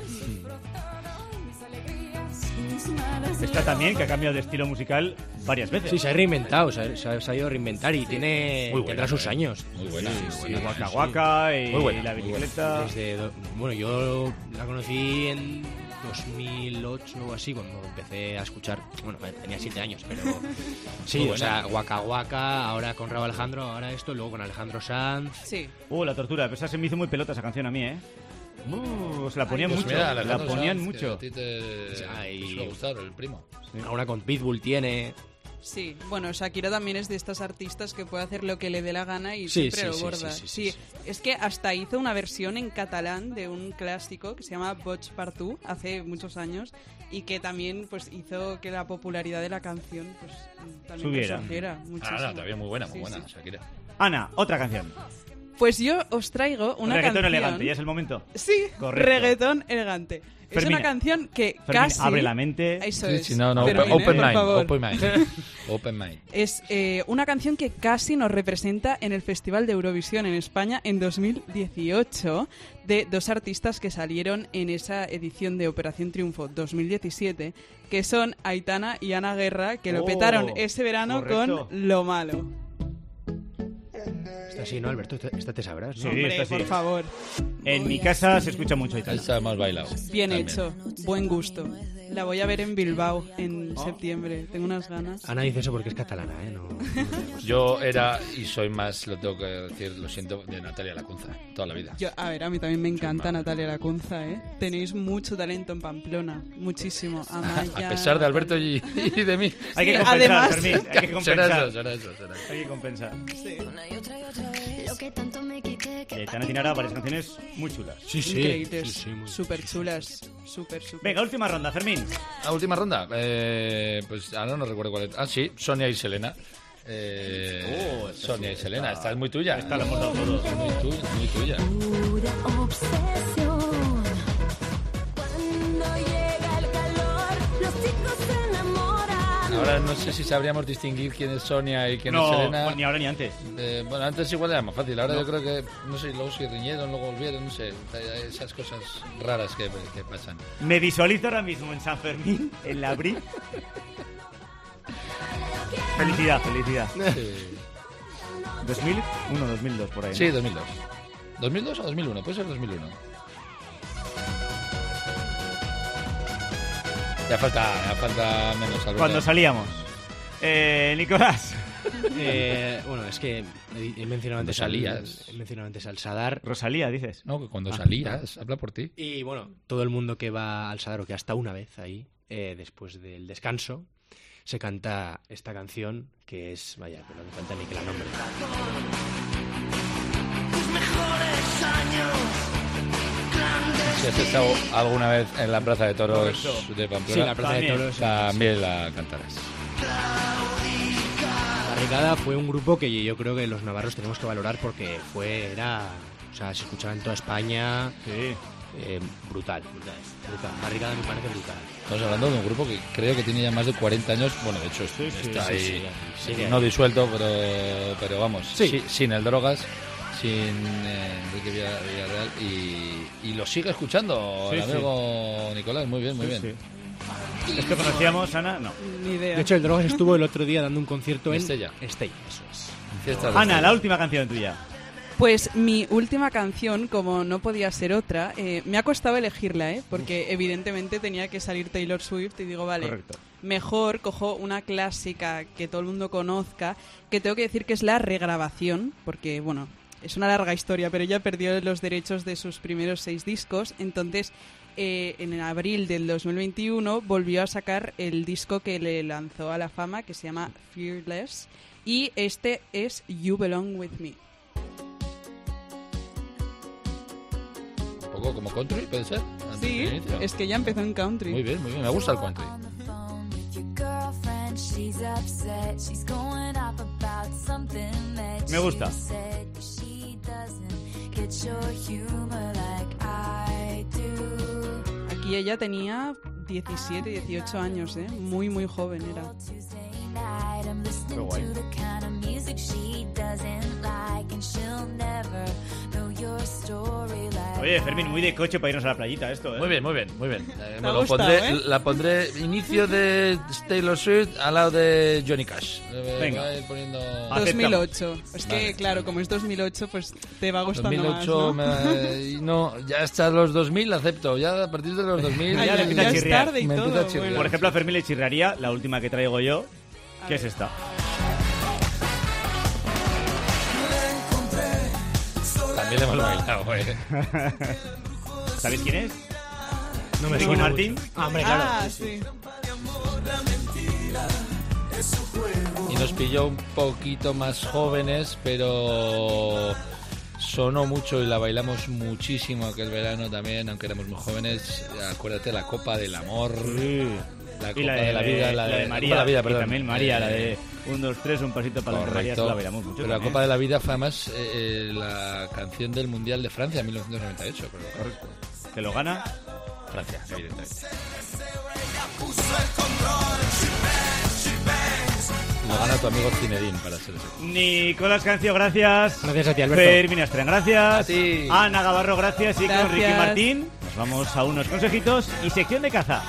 D: Esta también, que ha cambiado de estilo musical varias veces.
O: Sí, se ha reinventado, se ha ido a reinventar y tendrá sus años.
E: Muy buena.
D: Sí, Waka Waka y la bicicleta.
O: Bueno, yo la conocí en 2008 o así, cuando empecé a escuchar. Bueno, tenía 7 años, pero sí, o sea, Waka Waka, ahora con Rauw Alejandro, ahora esto, luego con Alejandro Sanz.
S: Sí.
D: La tortura, pero esa se me hizo muy pelota esa canción a mí, ¿eh? Se la ponían mucho, la ponían mucho.
E: A ti te suele gustar, el primo.
O: Sí. Ahora con Pitbull tiene...
S: Sí, bueno, Shakira también es de estas artistas que puede hacer lo que le dé la gana y siempre lo borda. Sí, es que hasta hizo una versión en catalán de un clásico que se llama Boig per tu, hace muchos años, y que también pues hizo que la popularidad de la canción pues también subiera muchísimo.
E: Todavía muy buena, Shakira.
D: Ana, otra canción.
S: Pues yo os traigo una
D: reggaetón
S: canción...
D: elegante, ¿ya es el momento?
S: Sí, correcto. Reggaetón elegante.
D: Fermina.
S: Es una canción que
D: Fermina,
S: casi...
D: abre la mente.
S: Eso
E: sí,
S: es.
E: Sí, no,
S: Fermina,
E: open mind.
S: Es una canción que casi nos representa en el Festival de Eurovisión en España en 2018, de dos artistas que salieron en esa edición de Operación Triunfo 2017, que son Aitana y Ana Guerra, que lo petaron ese verano con Lo Malo.
O: Esta sí, ¿no, Alberto? Esta te sabrás, ¿no?
D: Sí,
S: hombre, por favor.
D: En mi casa se escucha mucho Aitana.
E: Esta hemos bailado.
S: Bien hecho, buen gusto. La voy a ver en Bilbao en septiembre. Tengo unas ganas.
O: Ana dice eso porque es catalana, ¿eh? No
E: yo era y soy más, lo tengo que decir, lo siento, de Natalia Lacunza, toda la vida.
S: A mí también me encanta Natalia Lacunza, ¿eh? Tenéis mucho talento en Pamplona, muchísimo. Amaya,
E: a pesar de Alberto y de mí.
D: Hay que compensar,
S: además,
D: Fermín, hay que compensar.
E: Será eso.
D: Hay que compensar.
S: Sí.
D: Aitana tiene ahora varias canciones muy chulas.
E: Sí.
S: Increíbles, súper chulas. Súper.
D: Venga, última ronda, Fermín.
E: La última ronda. Pues ahora no recuerdo cuál es. Ah, sí, Sonia y Selena. Sonia y Selena, esta es muy tuya.
D: Esta la hemos dado todos.
E: Muy tuya. Ahora no sé si sabríamos distinguir quién es Sonia y quién es Selena.
D: No, ni ahora ni antes.
E: Bueno, antes igual era más fácil. Ahora yo creo que, no sé, luego se riñeron, luego volvieron, no sé. Esas cosas raras que pasan.
D: Me visualizo ahora mismo en San Fermín, en la Bri. Felicidad.
E: Sí.
D: 2001, 2002, por ahí, ¿no?
E: Sí, 2002. ¿2002 o 2001? Puede ser 2001. Ya falta menos, Alberto.
D: Cuando salíamos. Nicolás.
O: Bueno, es que he mencionado antes al Sadar.
D: Rosalía, dices.
E: No, que cuando salías, habla por ti.
O: Y bueno, todo el mundo que va al Sadar, o que hasta una vez ahí, después del descanso, se canta esta canción que es, vaya, que no me falta ni que la nombre.
F: Tus mejores años
E: has estado alguna vez en la Plaza de Toros
D: Correcto.
E: de Pamplona,
O: Sí, la Plaza de Toros.
E: también la cantarás.
O: Barricada fue un grupo que yo creo que los navarros tenemos que valorar porque o sea, se escuchaba en toda España.
D: Sí.
O: Brutal. Barricada me parece brutal.
E: Estamos hablando de un grupo que creo que tiene ya más de 40 años. Bueno, de hecho, está ahí,
O: sí,
E: no disuelto, pero vamos,
O: Sí.
E: sin el Drogas, sin Enrique Villarreal, y lo sigue escuchando el amigo Nicolás. Muy bien, muy bien.
D: Sí. ¿Esto conocíamos, Ana? No.
S: Ni idea.
O: De hecho, el Drogas estuvo el otro día dando un concierto en
E: Estella.
O: Estella, eso es.
D: Ana, la última canción tuya.
S: Pues mi última canción, como no podía ser otra, me ha costado elegirla, porque evidentemente tenía que salir Taylor Swift y digo, vale,
D: Correcto.
S: mejor cojo una clásica que todo el mundo conozca, que tengo que decir que es la regrabación, porque, bueno, es una larga historia, pero ella perdió los derechos de sus primeros 6 discos, entonces en abril del 2021 volvió a sacar el disco que le lanzó a la fama, que se llama Fearless, y este es You Belong With Me.
E: Un poco como country, ¿puede ser?
S: Sí, es que ya empezó en country.
E: Muy bien, me gusta el country.
D: Me gusta.
S: Aquí ella tenía 17, 18 años, muy, muy joven era.
D: Qué guay. Oye, Fermín, muy de coche para irnos a la playita esto, ¿eh?
E: Muy bien. Me
S: ha
E: lo
S: gustado,
E: pondré,
S: ¿eh?
E: la pondré inicio de Taylor Swift al lado de Johnny Cash.
D: Venga.
E: Voy a ir poniendo...
S: 2008. Es que,
E: Vale.
S: claro, como es 2008, pues te va gustando
E: 2008,
S: más, ¿no?
E: no, ya hasta los 2000 acepto. Ya a partir de los 2000
S: Ah, ya
D: empieza a
S: es
D: chirriar.
S: tarde y
E: me
S: todo.
E: empieza a chirriar.
S: bueno.
D: Por ejemplo, a Fermín le chirraría la última que traigo yo, que es esta.
E: También hemos bailado,
D: ¿Sabéis quién es?
O: No me
D: Ricky
O: suena
D: Martin.
O: mucho. Ah, hombre, claro.
S: Ah, sí.
E: Y nos pilló un poquito más jóvenes, pero sonó mucho y la bailamos muchísimo aquel verano también, aunque éramos muy jóvenes. Acuérdate, la Copa del Amor. La Copa
D: Y
E: de la Vida,
D: la de María,
E: Copa de la Vida,
D: y
E: perdón.
D: también María, la de 1, 2, 3, un pasito para la María,
E: Correcto.
D: esa la bailamos mucho.
E: Pero la
D: también.
E: Copa de la Vida fue además la canción del Mundial de Francia en 1998.
D: Correcto. ¿Que lo gana?
E: Francia, evidentemente. Lo gana tu amigo Zinedine, para ser exacto.
D: Nicolás Cancio, gracias.
O: Gracias a ti, Alberto.
D: Fermín Astren, gracias.
E: A ti.
D: Ana Gavarro, gracias. Y con
S: Gracias.
D: Ricky Martín nos vamos a unos consejitos y sección de caza.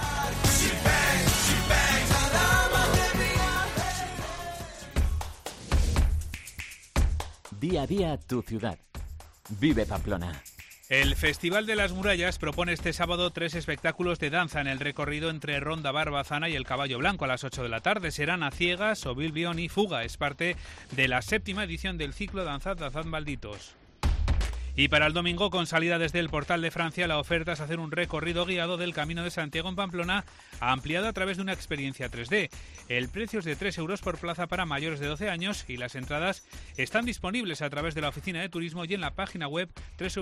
I: Día a día tu ciudad. Vive Pamplona.
J: El Festival de las Murallas propone este sábado 3 espectáculos de danza en el recorrido entre Ronda Barbazana y el Caballo Blanco a las 8 de la tarde. Serán A Ciegas, Oblivion y Fuga. Es parte de la 7ª edición del ciclo Danzad Malditos. Y para el domingo, con salida desde el Portal de Francia, la oferta es hacer un recorrido guiado del Camino de Santiago en Pamplona, ampliado a través de una experiencia 3D. El precio es de 3 euros por plaza para mayores de 12 años y las entradas están disponibles a través de la Oficina de Turismo y en la página web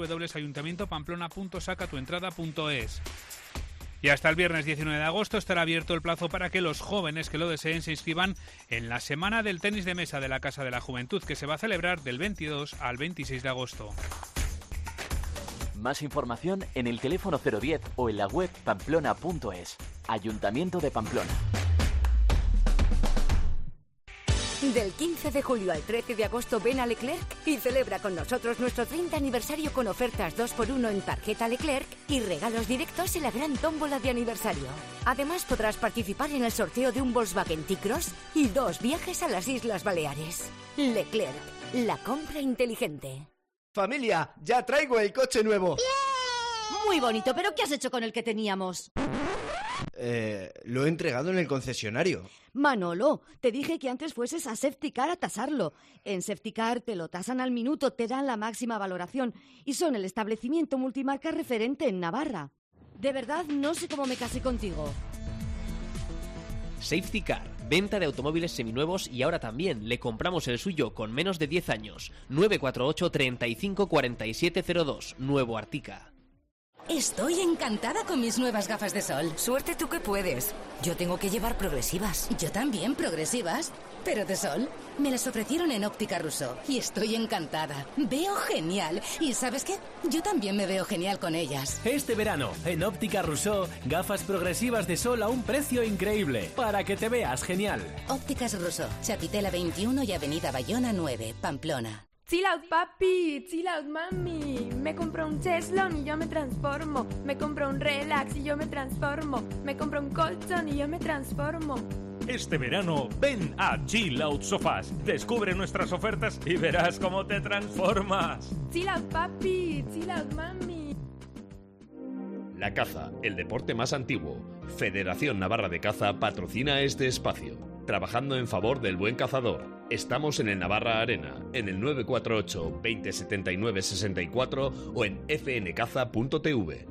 J: www.ayuntamientopamplona.sacatuentrada.es. Y hasta el viernes 19 de agosto estará abierto el plazo para que los jóvenes que lo deseen se inscriban en la Semana del Tenis de Mesa de la Casa de la Juventud, que se va a celebrar del 22 al 26 de agosto.
I: Más información en el teléfono 010 o en la web pamplona.es. Ayuntamiento de Pamplona.
V: Del 15 de julio al 13 de agosto ven a Leclerc y celebra con nosotros nuestro 30 aniversario con ofertas 2x1 en tarjeta Leclerc y regalos directos en la gran tómbola de aniversario. Además podrás participar en el sorteo de un Volkswagen T-Cross y 2 viajes a las Islas Baleares. Leclerc, la compra inteligente.
W: Familia, ya traigo el coche nuevo.
X: Muy bonito, pero ¿qué has hecho con el que teníamos?
W: Lo he entregado en el concesionario.
X: Manolo, te dije que antes fueses a Safetycar a tasarlo. En Safetycar te lo tasan al minuto, te dan la máxima valoración y son el establecimiento multimarca referente en Navarra. De verdad, no sé cómo me casé contigo.
Z: Safetycar, venta de automóviles seminuevos y ahora también le compramos el suyo con menos de 10 años. 948 35 4702, Nuevo Artica.
V: Estoy encantada con mis nuevas gafas de sol. Suerte tú que puedes. Yo tengo que llevar progresivas. Yo también, progresivas. ¿Pero de sol? Me las ofrecieron en Óptica Rousseau y estoy encantada. Veo genial. ¿Y sabes qué? Yo también me veo genial con ellas.
G: Este verano, en Óptica Rousseau, gafas progresivas de sol a un precio increíble, para que te veas genial.
V: Ópticas Rousseau, Chapitela 21 y Avenida Bayona 9, Pamplona.
H: Chill out, papi, chill out, mami. Me compro un cheslón y yo me transformo. Me compro un relax y yo me transformo. Me compro un colchón y yo me transformo.
K: Este verano, ven a Chill Out Sofás. Descubre nuestras ofertas y verás cómo te transformas.
H: Chill out, papi, chill out, mami.
L: La caza, el deporte más antiguo. Federación Navarra de Caza patrocina este espacio. Trabajando en favor del buen cazador. Estamos en el Navarra Arena, en el 948 20 79 64 o en fncaza.tv.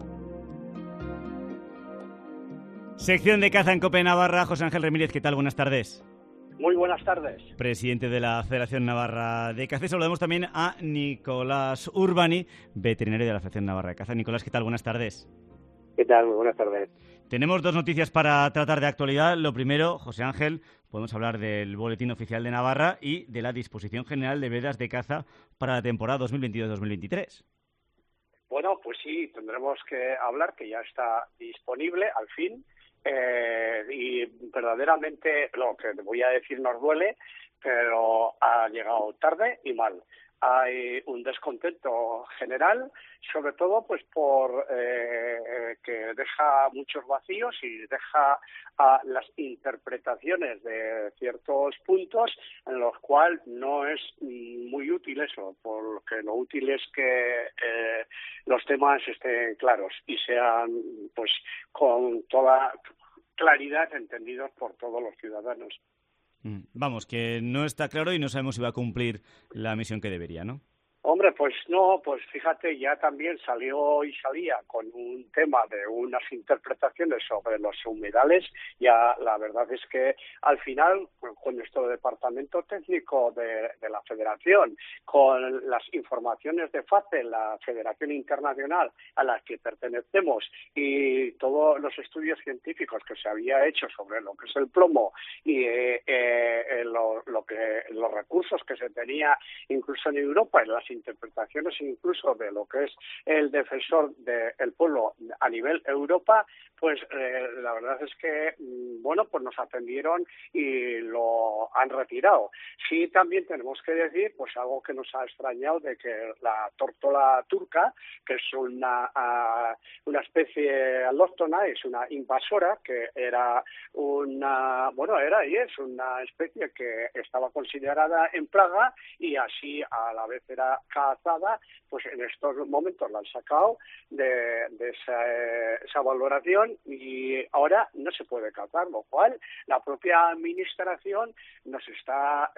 D: Sección de caza en Cope Navarra. José Ángel Ramírez, ¿qué tal? Buenas tardes.
M: Muy buenas tardes.
D: Presidente de la Federación Navarra de Caza. Saludamos también a Nicolás Urbani, veterinario de la Federación Navarra de Caza. Nicolás, ¿qué tal? Buenas tardes.
Y: ¿Qué tal? Muy buenas tardes.
D: Tenemos dos noticias para tratar de actualidad. Lo primero, José Ángel, podemos hablar del Boletín Oficial de Navarra y de la Disposición General de Vedas de Caza para la temporada 2022-2023.
Y: Bueno, pues sí, tendremos que hablar, que ya está disponible al fin. Y verdaderamente lo que voy a decir nos duele, pero ha llegado tarde y mal. Hay un descontento general, sobre todo pues por que deja muchos vacíos y deja las interpretaciones de ciertos puntos en los cuales no es muy útil eso, porque lo útil es que los temas estén claros y sean pues con toda claridad entendidos por todos los ciudadanos.
D: Vamos, que no está claro y no sabemos si va a cumplir la misión que debería, ¿no?
Y: Hombre, pues no, pues fíjate, ya también salió y salía con un tema de unas interpretaciones sobre los humedales. Ya la verdad es que al final, con nuestro departamento técnico de la Federación, con las informaciones de FACE, la Federación Internacional a la que pertenecemos, y todos los estudios científicos que se había hecho sobre lo que es el plomo y los recursos que se tenía incluso en Europa, en las interpretaciones incluso de lo que es el defensor del pueblo a nivel Europa, pues la verdad es que bueno, pues nos atendieron y lo han retirado. Sí, también tenemos que decir pues algo que nos ha extrañado, de que la tórtola turca, que es una especie alóctona, es una invasora, que era era y es una especie que estaba considerada en plaga y así a la vez era cazada, pues en estos momentos la han sacado de esa valoración y ahora no se puede cazar, lo cual la propia administración nos está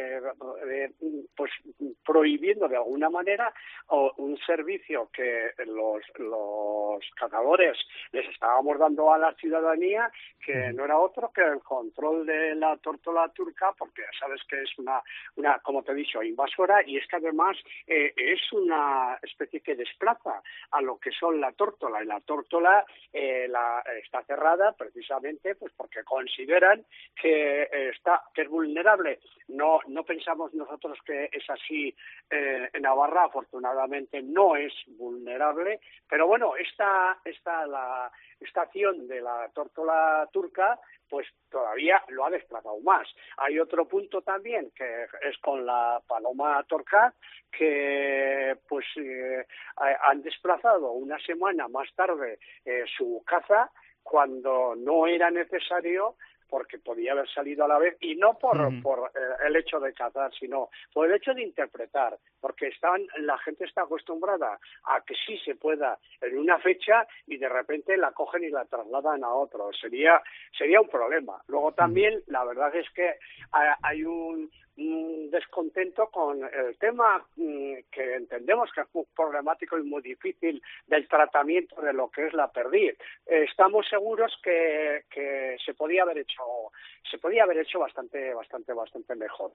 Y: pues prohibiendo de alguna manera un servicio que los cazadores les estábamos dando a la ciudadanía, que no era otro que el control de la tórtola turca, porque ya sabes que es una como te he dicho, invasora, y es que además es una especie que desplaza a lo que son la tórtola, y la tórtola está cerrada precisamente pues porque consideran que es vulnerable. No pensamos nosotros que es así. En Navarra afortunadamente no es vulnerable, pero bueno, la estación de la tórtola turca pues todavía lo ha desplazado más. Hay otro punto también que es con la paloma torcaz, que pues han desplazado una semana más tarde su caza cuando no era necesario, porque podía haber salido a la vez, y no por el hecho de cazar, sino por el hecho de interpretar, porque la gente está acostumbrada a que sí se pueda en una fecha y de repente la cogen y la trasladan a otro. Sería un problema. Luego también la verdad es que hay un descontento con el tema que entendemos que es muy problemático y muy difícil del tratamiento de lo que es la perdiz. Estamos seguros que se podía haber hecho bastante mejor.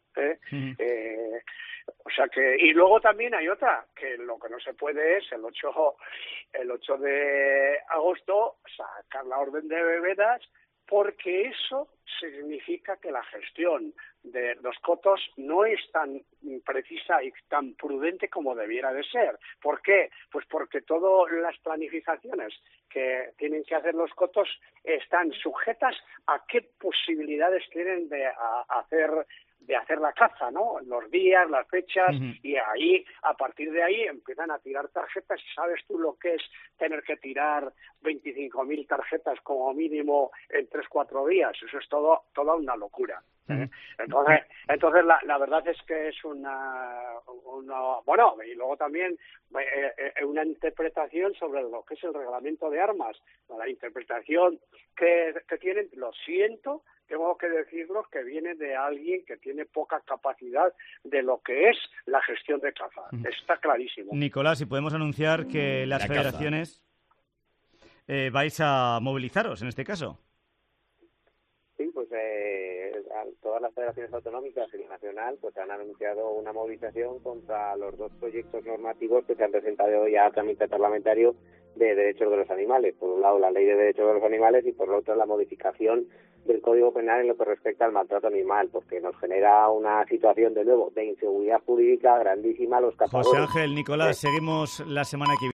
Y: O sea que, y luego también hay otra, que lo que no se puede es el 8 de agosto sacar la orden de vedas, porque eso significa que la gestión de los cotos no es tan precisa y tan prudente como debiera de ser. ¿Por qué? Pues porque todas las planificaciones que tienen que hacer los cotos están sujetas a qué posibilidades tienen de hacer la caza, ¿no? Los días, las fechas, y ahí, a partir de ahí, empiezan a tirar tarjetas. Y sabes tú lo que es tener que tirar 25.000 tarjetas como mínimo en 3-4 días. Eso es toda una locura. Entonces la verdad es que es una bueno, y luego también una interpretación sobre lo que es el reglamento de armas, la interpretación que tienen, lo siento, tengo que decirlo, que viene de alguien que tiene poca capacidad de lo que es la gestión de caza. Está clarísimo.
D: Nicolás, si podemos anunciar que las federaciones vais a movilizaros en este caso.
M: Sí, pues todas las federaciones autonómicas y nacional pues han anunciado una movilización contra los 2 proyectos normativos que se han presentado ya al trámite parlamentario de derechos de los animales. Por un lado, la Ley de Derechos de los Animales y por el otro, la modificación del Código Penal en lo que respecta al maltrato animal, porque nos genera una situación, de nuevo, de inseguridad jurídica grandísima a los cazadores.
D: José Ángel, Nicolás, seguimos la semana que viene.